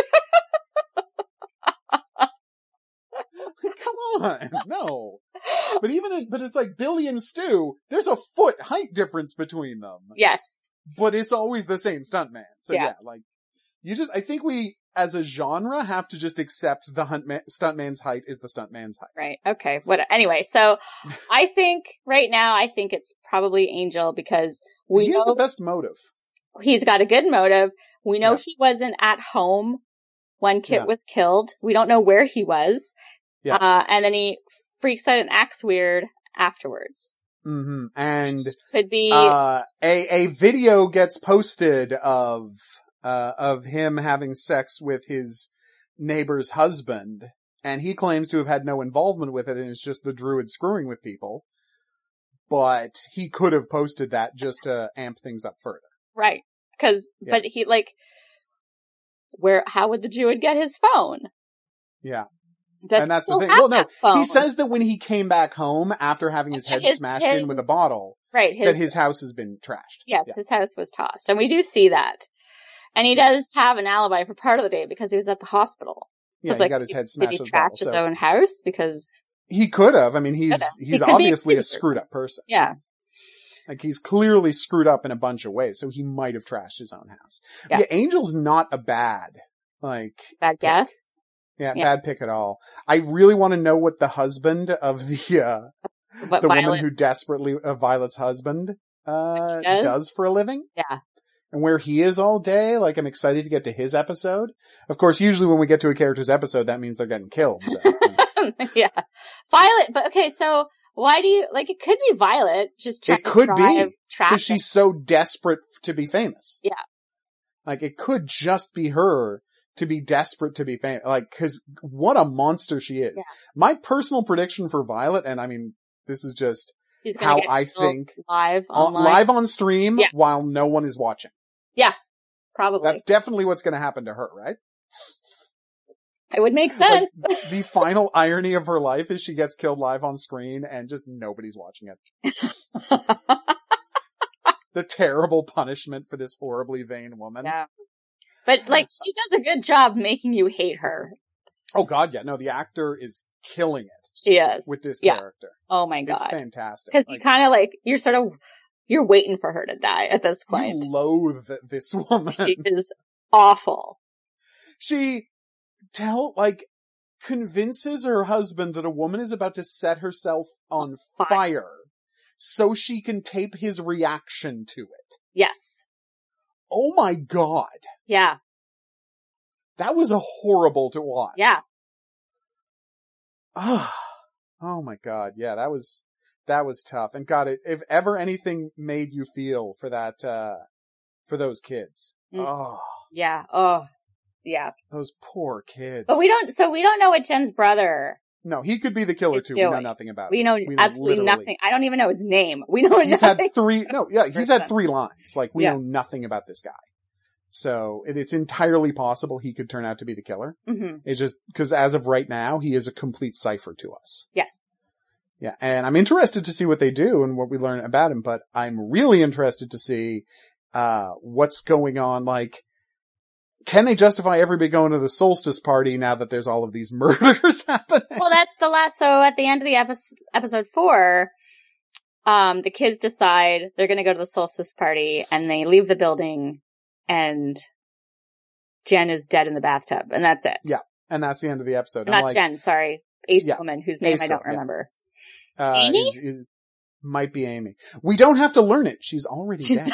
A: Come on, no. But it's like Billy and Stu, there's a foot height difference between them.
B: Yes.
A: But it's always the same stuntman. So yeah, like, I think we, as a genre, have to just accept the stuntman's height is the stuntman's height.
B: Right. Okay. Anyway, so I think right now, it's probably Angel because we know
A: the best motive.
B: He's got a good motive. We know he wasn't at home when Kit was killed. We don't know where he was. Yeah. And then he freaks out and acts weird afterwards.
A: Mm-hmm. And
B: could be
A: a video gets posted of him having sex with his neighbor's husband, and he claims to have had no involvement with it, and it's just the druid screwing with people. But he could have posted that just to amp things up further.
B: Right. But he, how would the druid get his phone?
A: Yeah.
B: Does
A: And that's the
B: still
A: thing.
B: have
A: Well, no,
B: that phone.
A: he says that when he came back home after having his head smashed in with a bottle,
B: right,
A: that his house has been trashed.
B: Yes, his house was tossed. And we do see that. And he does have an alibi for part of the day because he was at the hospital. So
A: Yeah, he got his head smashed with a bottle.
B: Did he trash his own house? Because
A: he could have. I mean, he's obviously a screwed up person.
B: Yeah.
A: Like, he's clearly screwed up in a bunch of ways, so he might have trashed his own house.
B: Yeah.
A: Angel's not a bad
B: guess.
A: Yeah, bad pick at all. I really want to know what the husband of the woman who desperately, Violet's husband, does for a living.
B: Yeah.
A: And where he is all day. Like, I'm excited to get to his episode. Of course, usually when we get to a character's episode, that means they're getting killed. So.
B: Yeah. Violet, but okay, so why do you, like, it could be Violet just trying to drive traffic.
A: Because she's so desperate to be famous.
B: Yeah.
A: Like, it could just be her to be desperate to be famous. Like, cause what a monster she is.
B: Yeah.
A: My personal prediction for Violet, and I mean, this is just how I think.
B: Live
A: on stream while no one is watching.
B: Yeah. Probably.
A: That's definitely what's gonna happen to her, right?
B: It would make sense.
A: Like, the final irony of her life is she gets killed live on screen and just nobody's watching it. The terrible punishment for this horribly vain woman.
B: Yeah. But, like, she does a good job making you hate her.
A: Oh god, yeah. No, the actor is killing it.
B: She is.
A: With this character.
B: Oh my god.
A: It's fantastic.
B: Because you kind of you're waiting for her to die at this point.
A: You loathe this woman.
B: She is awful.
A: She convinces her husband that a woman is about to set herself on fire so she can tape his reaction to it.
B: Yes.
A: Oh my god.
B: Yeah.
A: That was horrible to watch.
B: Yeah.
A: Oh my god. Yeah, that was tough. And God, if ever anything made you feel for that, for those kids. Oh.
B: Yeah. Oh. Yeah.
A: Those poor kids.
B: But we don't know what Jen's brother.
A: No, he could be the killer too. We know nothing about it.
B: We know absolutely nothing. I don't even know his name. We know
A: he's
B: nothing.
A: He's had 3 lines. Like, we know nothing about this guy. So it's entirely possible he could turn out to be the killer.
B: Mm-hmm.
A: It's just because as of right now, he is a complete cipher to us.
B: Yes.
A: Yeah. And I'm interested to see what they do and what we learn about him, but I'm really interested to see, what's going on. Like, can they justify everybody going to the solstice party now that there's all of these murders happening?
B: Well, that's the last, so at the end of the episode 4, the kids decide they're gonna go to the solstice party and they leave the building and Jen is dead in the bathtub and that's it.
A: Yeah. And that's the end of the episode.
B: Not Jen, sorry. Ace woman whose name I don't remember. Amy?
A: Might be Amy. We don't have to learn it. She's already dead.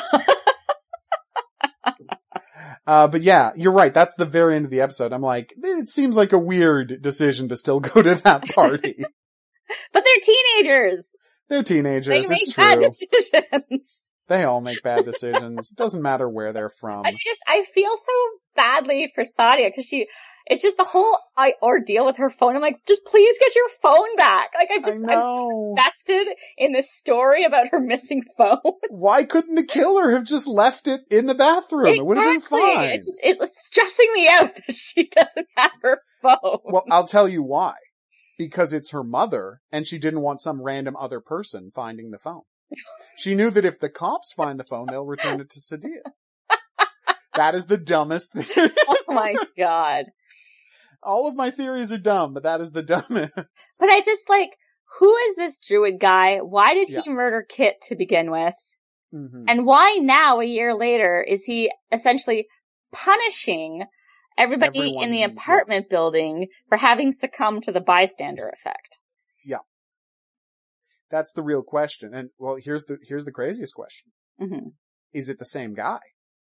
A: But yeah, you're right. That's the very end of the episode. I'm like, it seems like a weird decision to still go to that party.
B: But they're teenagers.
A: They're teenagers.
B: They make bad decisions.
A: They all make bad decisions. It doesn't matter where they're from.
B: I feel so badly for Sadia because it's just the whole ordeal with her phone. I'm like, just please get your phone back. Like, I'm so invested in this story about her missing phone.
A: Why couldn't the killer have just left it in the bathroom?
B: Exactly.
A: It would have been fine.
B: It was stressing me out that she doesn't have her phone.
A: Well, I'll tell you why. Because it's her mother and she didn't want some random other person finding the phone. She knew that if the cops find the phone, they'll return it to Sadia. That is the dumbest thing.
B: Oh my god.
A: All of my theories are dumb, but that is the dumbest.
B: But I just who is this druid guy? Why did he murder Kit to begin with? Mm-hmm. And why now, a year later, is he essentially punishing everyone in the apartment building for having succumbed to the bystander effect?
A: Yeah. That's the real question. And well, here's the craziest question.
B: Mm-hmm.
A: Is it the same guy?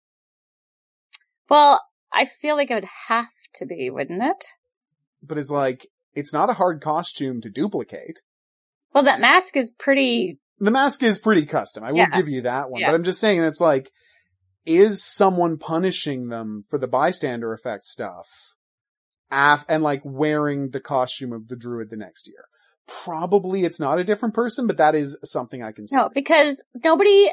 B: Well, I feel like it would have to be, wouldn't it?
A: But it's not a hard costume to duplicate.
B: Well, that mask is pretty...
A: The mask is pretty custom. I will give you that one. Yeah. But I'm just saying, it's like, is someone punishing them for the bystander effect stuff and wearing the costume of the druid the next year? Probably it's not a different person, but that is something I can see.
B: No, because nobody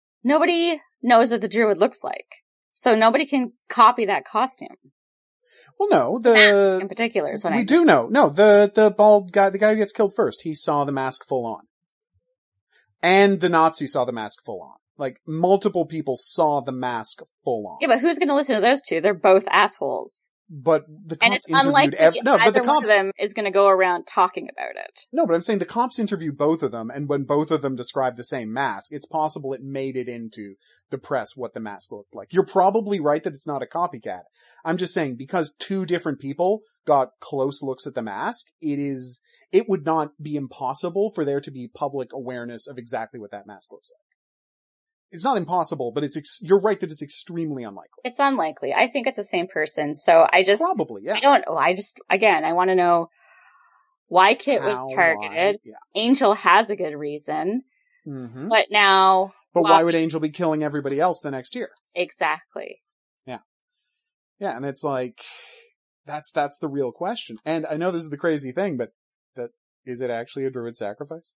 B: knows what the druid looks like. So nobody can copy that costume.
A: Well, no,
B: in particular is what I mean.
A: do know. No, the bald guy, the guy who gets killed first, he saw the mask full on. And the Nazi saw the mask full on. Like, multiple people saw the mask full on.
B: Yeah, but who's going to listen to those two? They're both assholes.
A: But the cops
B: and it's
A: interviewed
B: unlikely either one
A: cops,
B: of them is going to go around talking about it.
A: No, but I'm saying the cops interviewed both of them, and when both of them described the same mask, it's possible it made it into the press what the mask looked like. You're probably right that it's not a copycat. I'm just saying, because two different people got close looks at the mask, it would not be impossible for there to be public awareness of exactly what that mask looks like. It's not impossible, but you're right that it's extremely unlikely.
B: It's unlikely. I think it's the same person. So
A: Probably, yeah.
B: I don't know. I want to know why Kit was targeted.
A: Yeah.
B: Angel has a good reason.
A: Mm-hmm.
B: But now.
A: But why would Angel be killing everybody else the next year?
B: Exactly.
A: Yeah. Yeah, and it's like, that's the real question. And I know this is the crazy thing, but is it actually a druid sacrifice?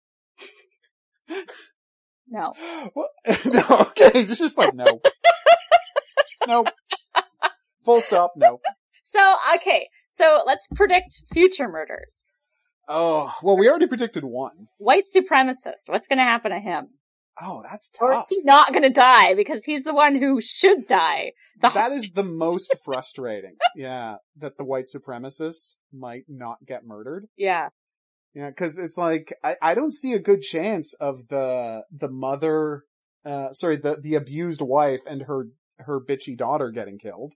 B: No.
A: Well, no, okay, it's just like, no. Nope. Full stop, no.
B: So let's predict future murders.
A: Oh, well, we already predicted one.
B: White supremacist. What's going to happen to him?
A: Oh, that's tough.
B: Or is he not going to die because he's the one who should die?
A: That is the most frustrating. Yeah, that the white supremacists might not get murdered.
B: Yeah.
A: Yeah, cause it's like, I don't see a good chance of the mother, the abused wife and her bitchy daughter getting killed.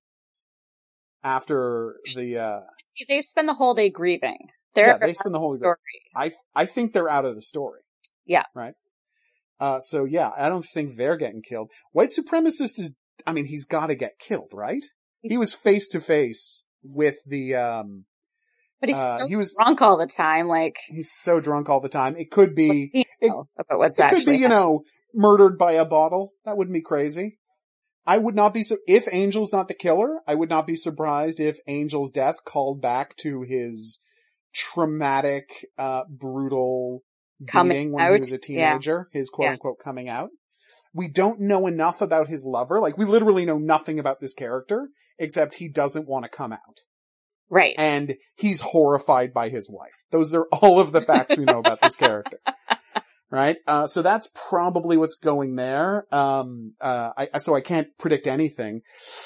A: After
B: they spend the whole day grieving.
A: They spend the whole day. I think they're out of the story.
B: Yeah.
A: Right? So yeah, I don't think they're getting killed. White supremacist he's gotta get killed, right? He was face to face with the,
B: but he's so drunk all the time, like.
A: He's so drunk all the time. It could be,
B: about what's actually
A: could be, murdered by a bottle. That wouldn't be crazy. I would not be, if Angel's not the killer, I would not be surprised if Angel's death called back to his traumatic, brutal beating when he was a teenager. Yeah. His quote unquote coming out. We don't know enough about his lover. Like, we literally know nothing about this character, except he doesn't want to come out.
B: Right.
A: And he's horrified by his wife. Those are all of the facts we know about this character. Right? So that's probably what's going there. So I can't predict anything.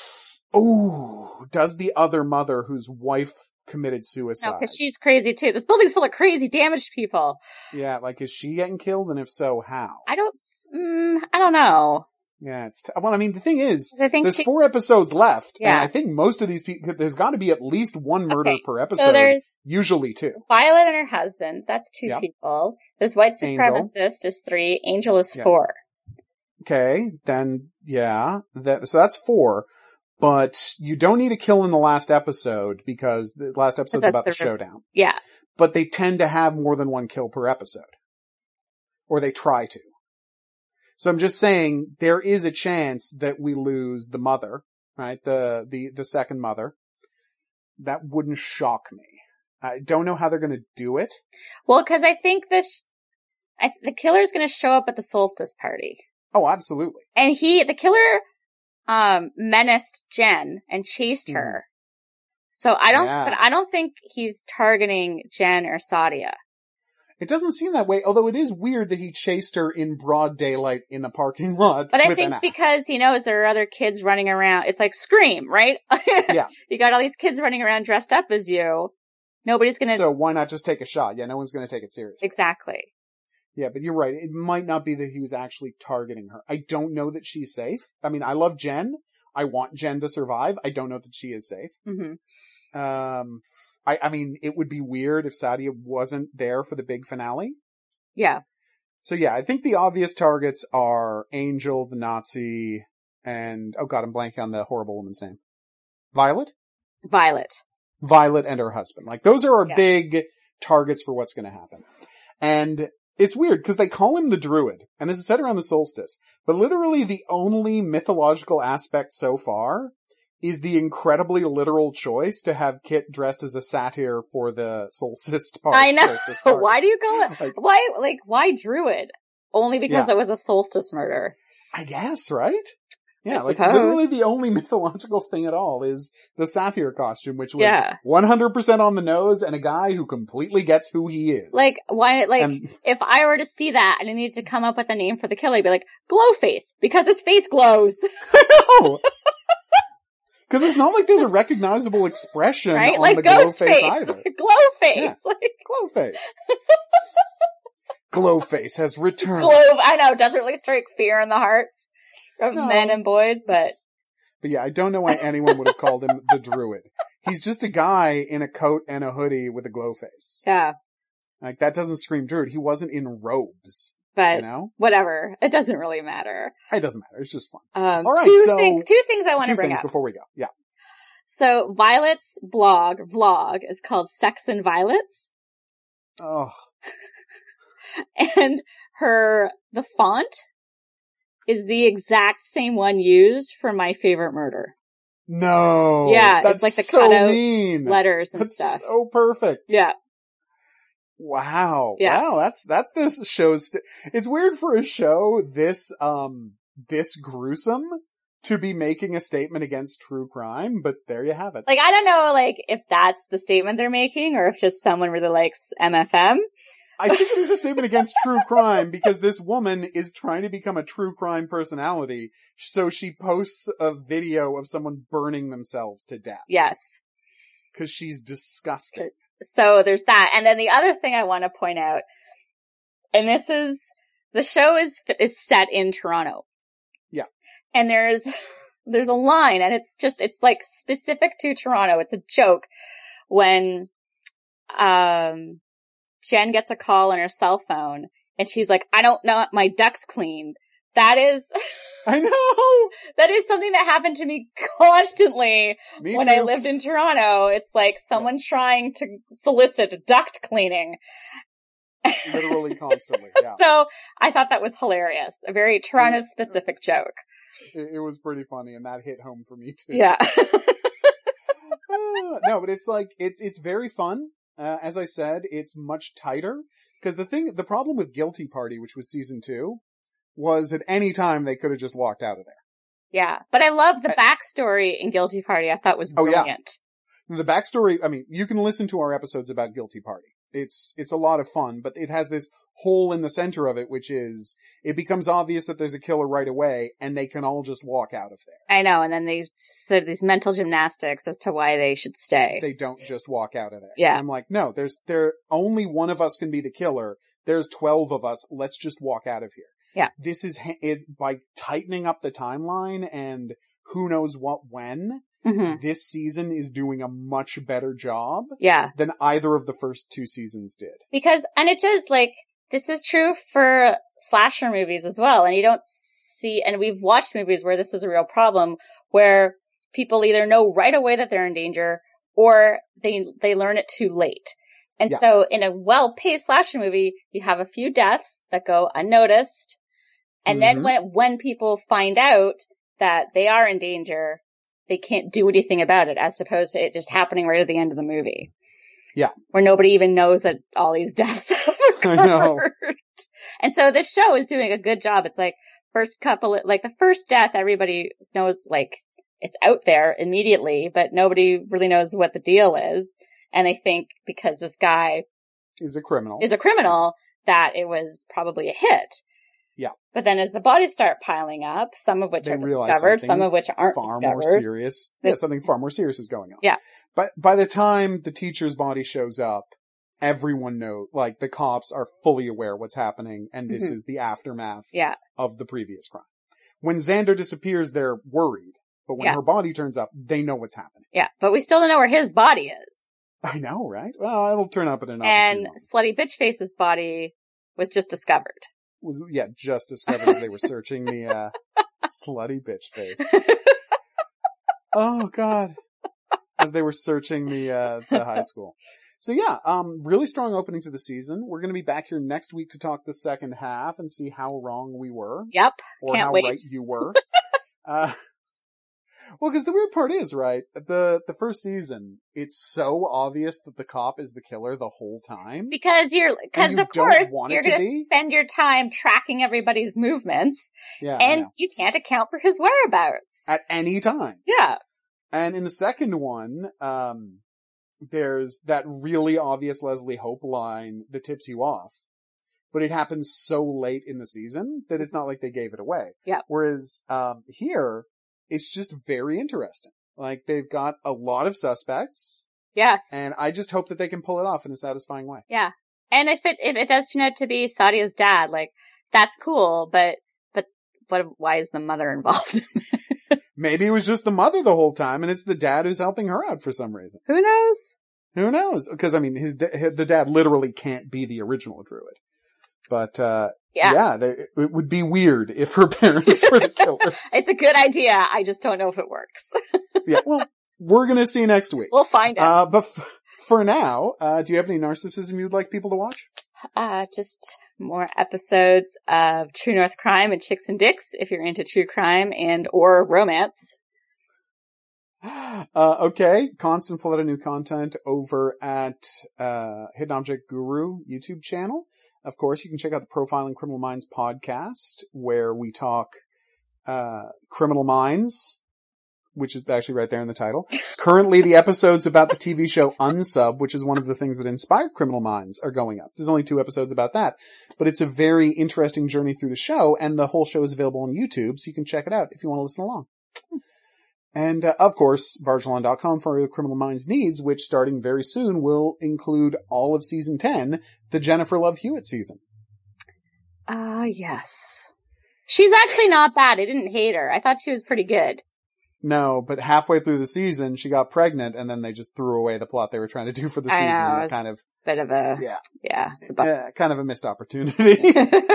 A: Oh, does the other mother whose wife committed suicide?
B: No, because she's crazy too. This building's full of crazy, damaged people.
A: Yeah, like, is she getting killed? And if so, how?
B: I don't know.
A: Yeah, the thing is, there's 4 episodes left, and I think most of these people, there's got to be at least one murder per episode. So there's usually 2.
B: Violet and her husband, that's 2 people. There's white supremacist is 3, Angel is 4.
A: Okay, then, so that's 4. But you don't need a kill in the last episode, because the last episode's about the showdown.
B: Yeah.
A: But they tend to have more than 1 kill per episode. Or they try to. So I'm just saying, there is a chance that we lose the mother, right? The second mother. That wouldn't shock me. I don't know how they're gonna do it.
B: Well, cause I think the killer's gonna show up at the solstice party.
A: Oh, absolutely.
B: And the killer, menaced Jen and chased her. So I don't think he's targeting Jen or Sadia.
A: It doesn't seem that way, although it is weird that he chased her in broad daylight in the parking lot.
B: But I think because he knows there are other kids running around. It's like Scream, right? Yeah. You got all these kids running around dressed up as you. Nobody's gonna...
A: So why not just take a shot? Yeah, no one's gonna take it seriously.
B: Exactly.
A: Yeah, but you're right. It might not be that he was actually targeting her. I don't know that she's safe. I mean, I love Jen. I want Jen to survive. I don't know that she is safe. Mm-hmm. I mean, it would be weird if Sadia wasn't there for the big finale.
B: Yeah.
A: So yeah, I think the obvious targets are Angel, the Nazi, and, oh god, I'm blanking on the horrible woman's name. Violet and her husband. Like, those are our big targets for what's gonna happen. And it's weird, because they call him the Druid, and this is set around the solstice, but literally the only mythological aspect so far is the incredibly literal choice to have Kit dressed as a satyr for the solstice part.
B: I know. Why do you call it? Why Druid? Only because it was a solstice murder.
A: I guess, right? Yeah,
B: I
A: like
B: suppose.
A: literally the only mythological thing at all is the satyr costume, which was
B: Yeah.
A: 100% on the nose and a guy who completely gets who he is.
B: Like, why, like,
A: And-
B: if I were to see that and I needed to come up with a name for the killer, I'd be like, Glowface, because his face glows.
A: I know! Cause it's not like there's a recognizable expression
B: Right?
A: on
B: Like
A: the glow face
B: Ghostface.
A: either.
B: Glowface.
A: Yeah.
B: Like,
A: Glowface. Glowface has returned.
B: I know, doesn't really strike fear in the hearts of
A: No.
B: men and boys, but
A: Yeah, I don't know why anyone would have called him the Druid. He's just a guy in a coat and a hoodie with a glow face.
B: yeah,
A: Like, that doesn't scream Druid. He wasn't in robes,
B: but
A: you know?
B: whatever. It doesn't really matter.
A: It doesn't matter. It's just fun.
B: All
A: right,
B: two
A: so-
B: things I want to
A: Two
B: bring
A: things
B: up.
A: before we go. Yeah.
B: So Violet's vlog is called Sex and Violets,
A: Oh,
B: and the font is the exact same one used for My Favorite Murder.
A: no.
B: Yeah,
A: That's
B: it's like the
A: so
B: cutouts,
A: mean.
B: letters and
A: That's
B: stuff.
A: so perfect.
B: Yeah.
A: Wow.
B: Yeah.
A: Wow. That's this show's, it's weird for a show this gruesome to be making a statement against true crime, but there you have it.
B: Like, I don't know, like, if that's the statement they're making or if just someone really likes MFM.
A: I think it is a statement against true crime because this woman is trying to become a true crime personality, so she posts a video of someone burning themselves to death.
B: Yes.
A: Cause she's disgusting.
B: So there's that. And then the other thing I want to point out, and the show is set in Toronto.
A: Yeah.
B: And there's a line, and it's like specific to Toronto. It's a joke when, Jen gets a call on her cell phone and she's like, I don't know, my duct's cleaned. That is,
A: I know!
B: that is something that happened to me constantly
A: Me
B: when
A: too.
B: I lived in Toronto. It's like someone trying to solicit duct cleaning.
A: Literally constantly, yeah.
B: So I thought that was hilarious. A very Toronto specific joke.
A: It was pretty funny and that hit home for me too.
B: Yeah.
A: No, but it's like, it's very fun. As I said, it's much tighter. Cause the problem with Guilty Party, which was season 2, was at any time they could have just walked out of there.
B: Yeah. But I love the backstory in Guilty Party. I thought was brilliant.
A: The backstory, I mean, you can listen to our episodes about Guilty Party. It's a lot of fun, but it has this hole in the center of it, which is, it becomes obvious that there's a killer right away, and they can all just walk out of there.
B: I know, and then they said these mental gymnastics as to why they should stay.
A: They don't just walk out of there.
B: Yeah.
A: And I'm like, no, only one of us can be the killer. There's 12 of us. Let's just walk out of here.
B: Yeah.
A: This is by tightening up the timeline and who knows what when.
B: Mm-hmm.
A: This season is doing a much better job
B: Yeah.
A: than either of the first 2 seasons did.
B: Because, and it does, like, this is true for slasher movies as well. And you don't see, and we've watched movies where this is a real problem, where people either know right away that they're in danger or they learn it too late. And
A: Yeah.
B: so in a well-paced slasher movie, you have a few deaths that go unnoticed. And then when people find out that they are in danger, they can't do anything about it, as opposed to it just happening right at the end of the movie.
A: Yeah.
B: Where nobody even knows that all these deaths have occurred.
A: I know.
B: And so this show is doing a good job. It's like the first death, everybody knows, like, it's out there immediately, but nobody really knows what the deal is. And they think because this guy
A: is a criminal,
B: that it was probably a hit.
A: Yeah.
B: But then as the bodies start piling up, some of which are discovered, some of which aren't
A: far
B: discovered.
A: more serious. Something far more serious is going on.
B: Yeah.
A: But by the time the teacher's body shows up, everyone knows, like, the cops are fully aware what's happening, and this is the aftermath of the previous crime. When Xander disappears, they're worried. But when her body turns up, they know what's happening.
B: Yeah, but we still don't know where his body is.
A: I know, right? Well, it'll turn up in another.
B: And Slutty Bitchface's body was just discovered.
A: Just discovered as they were searching the Slutty Bitchface. Oh God. As they were searching the high school. So yeah, really strong opening to the season. We're going to be back here next week to talk the second half and see how wrong we were.
B: Yep.
A: Or
B: Can't
A: how
B: wait.
A: right you were. Well, because the weird part is, right, the first season, it's so obvious that the cop is the killer the whole time.
B: Because
A: you
B: of
A: don't
B: course,
A: want it
B: you're
A: to
B: going to
A: be.
B: spend your time tracking everybody's movements,
A: Yeah, I
B: and
A: know.
B: you can't account for his whereabouts.
A: At any time.
B: Yeah.
A: And in the second one, there's that really obvious Leslie Hope line that tips you off. But it happens so late in the season that it's not like they gave it away.
B: Yeah.
A: Whereas, here, it's just very interesting. Like, they've got a lot of suspects.
B: Yes.
A: And I just hope that they can pull it off in a satisfying way.
B: Yeah. And if it does turn out to be Sadia's dad, like, that's cool, but why is the mother involved?
A: Maybe it was just the mother the whole time and it's the dad who's helping her out for some reason.
B: Who knows?
A: Who knows? Because, I mean, the dad literally can't be the original druid. But, it would be weird if her parents were the killers.
B: It's a good idea. I just don't know if it works.
A: Yeah, well, we're gonna see next week.
B: We'll find out.
A: But for now, do you have any narcissism you'd like people to watch?
B: Just more episodes of True North Crime and Chicks and Dicks if you're into true crime or romance.
A: Okay. Constant flood of new content over at, Hidden Object Guru YouTube channel. Of course, you can check out the Profiling Criminal Minds podcast, where we talk, criminal minds, which is actually right there in the title. Currently, the episodes about the TV show Unsub, which is one of the things that inspired Criminal Minds, are going up. There's only 2 episodes about that, but it's a very interesting journey through the show, and the whole show is available on YouTube, so you can check it out if you want to listen along. And, of course, Varjalon.com for your Criminal Minds needs, which starting very soon will include all of season 10, the Jennifer Love Hewitt season.
B: Yes. She's actually not bad. I didn't hate her. I thought she was pretty good.
A: No, but halfway through the season, she got pregnant, and then they just threw away the plot they were trying to do for the season.
B: I know,
A: and
B: it was
A: kind of
B: bit of a,
A: kind of a missed opportunity.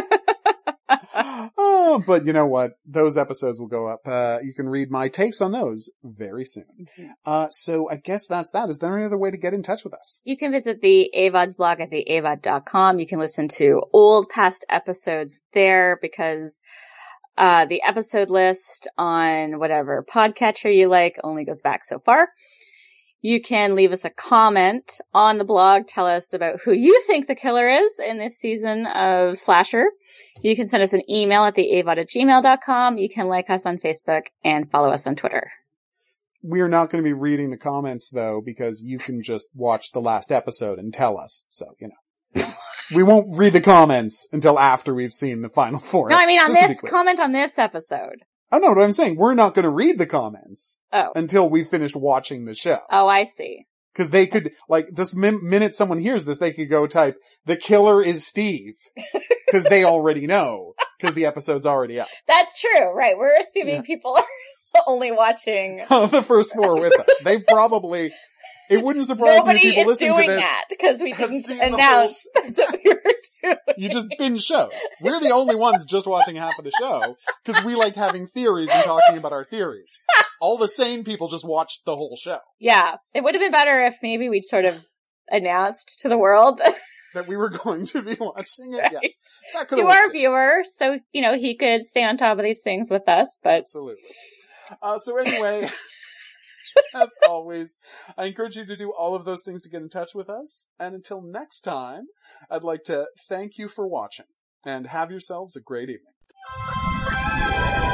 A: Oh, but you know what? Those episodes will go up. You can read my takes on those very soon.
B: Mm-hmm.
A: So I guess that's that. Is there any other way to get in touch with us?
B: You can visit the AVOD's blog at theavod.com. You can listen to old past episodes there because the episode list on whatever podcatcher you like only goes back so far. You can leave us a comment on the blog. Tell us about who you think the killer is in this season of Slasher. You can send us an email at theavod@gmail.com. You can like us on Facebook and follow us on Twitter.
A: We're not going to be reading the comments, though, because you can just watch the last episode and tell us. So, you know. We won't read the comments until after we've seen the final 4.
B: No, I mean on this, comment on this episode.
A: Oh, no, what I'm saying, we're not going to read the comments until we've finished watching the show.
B: Oh, I see.
A: Because they could, like, this minute someone hears this, they could go type, "The killer is Steve." Because they already know. Because the episode's already up.
B: That's true, right. We're assuming people are only watching
A: the first 4 with us. They probably, it wouldn't surprise me if people listening to this.
B: Nobody is doing that because we didn't announce that's what we were doing.
A: You just binge shows. We're the only ones just watching half of the show because we like having theories and talking about our theories. All the sane people just watched the whole show.
B: Yeah. It would have been better if maybe we'd sort of announced to the world
A: that we were going to be watching it.
B: Right.
A: Yeah. That
B: to our viewer, so, you know, he could stay on top of these things with us, but.
A: Absolutely. So anyway, as always, I encourage you to do all of those things to get in touch with us. And until next time, I'd like to thank you for watching and have yourselves a great evening.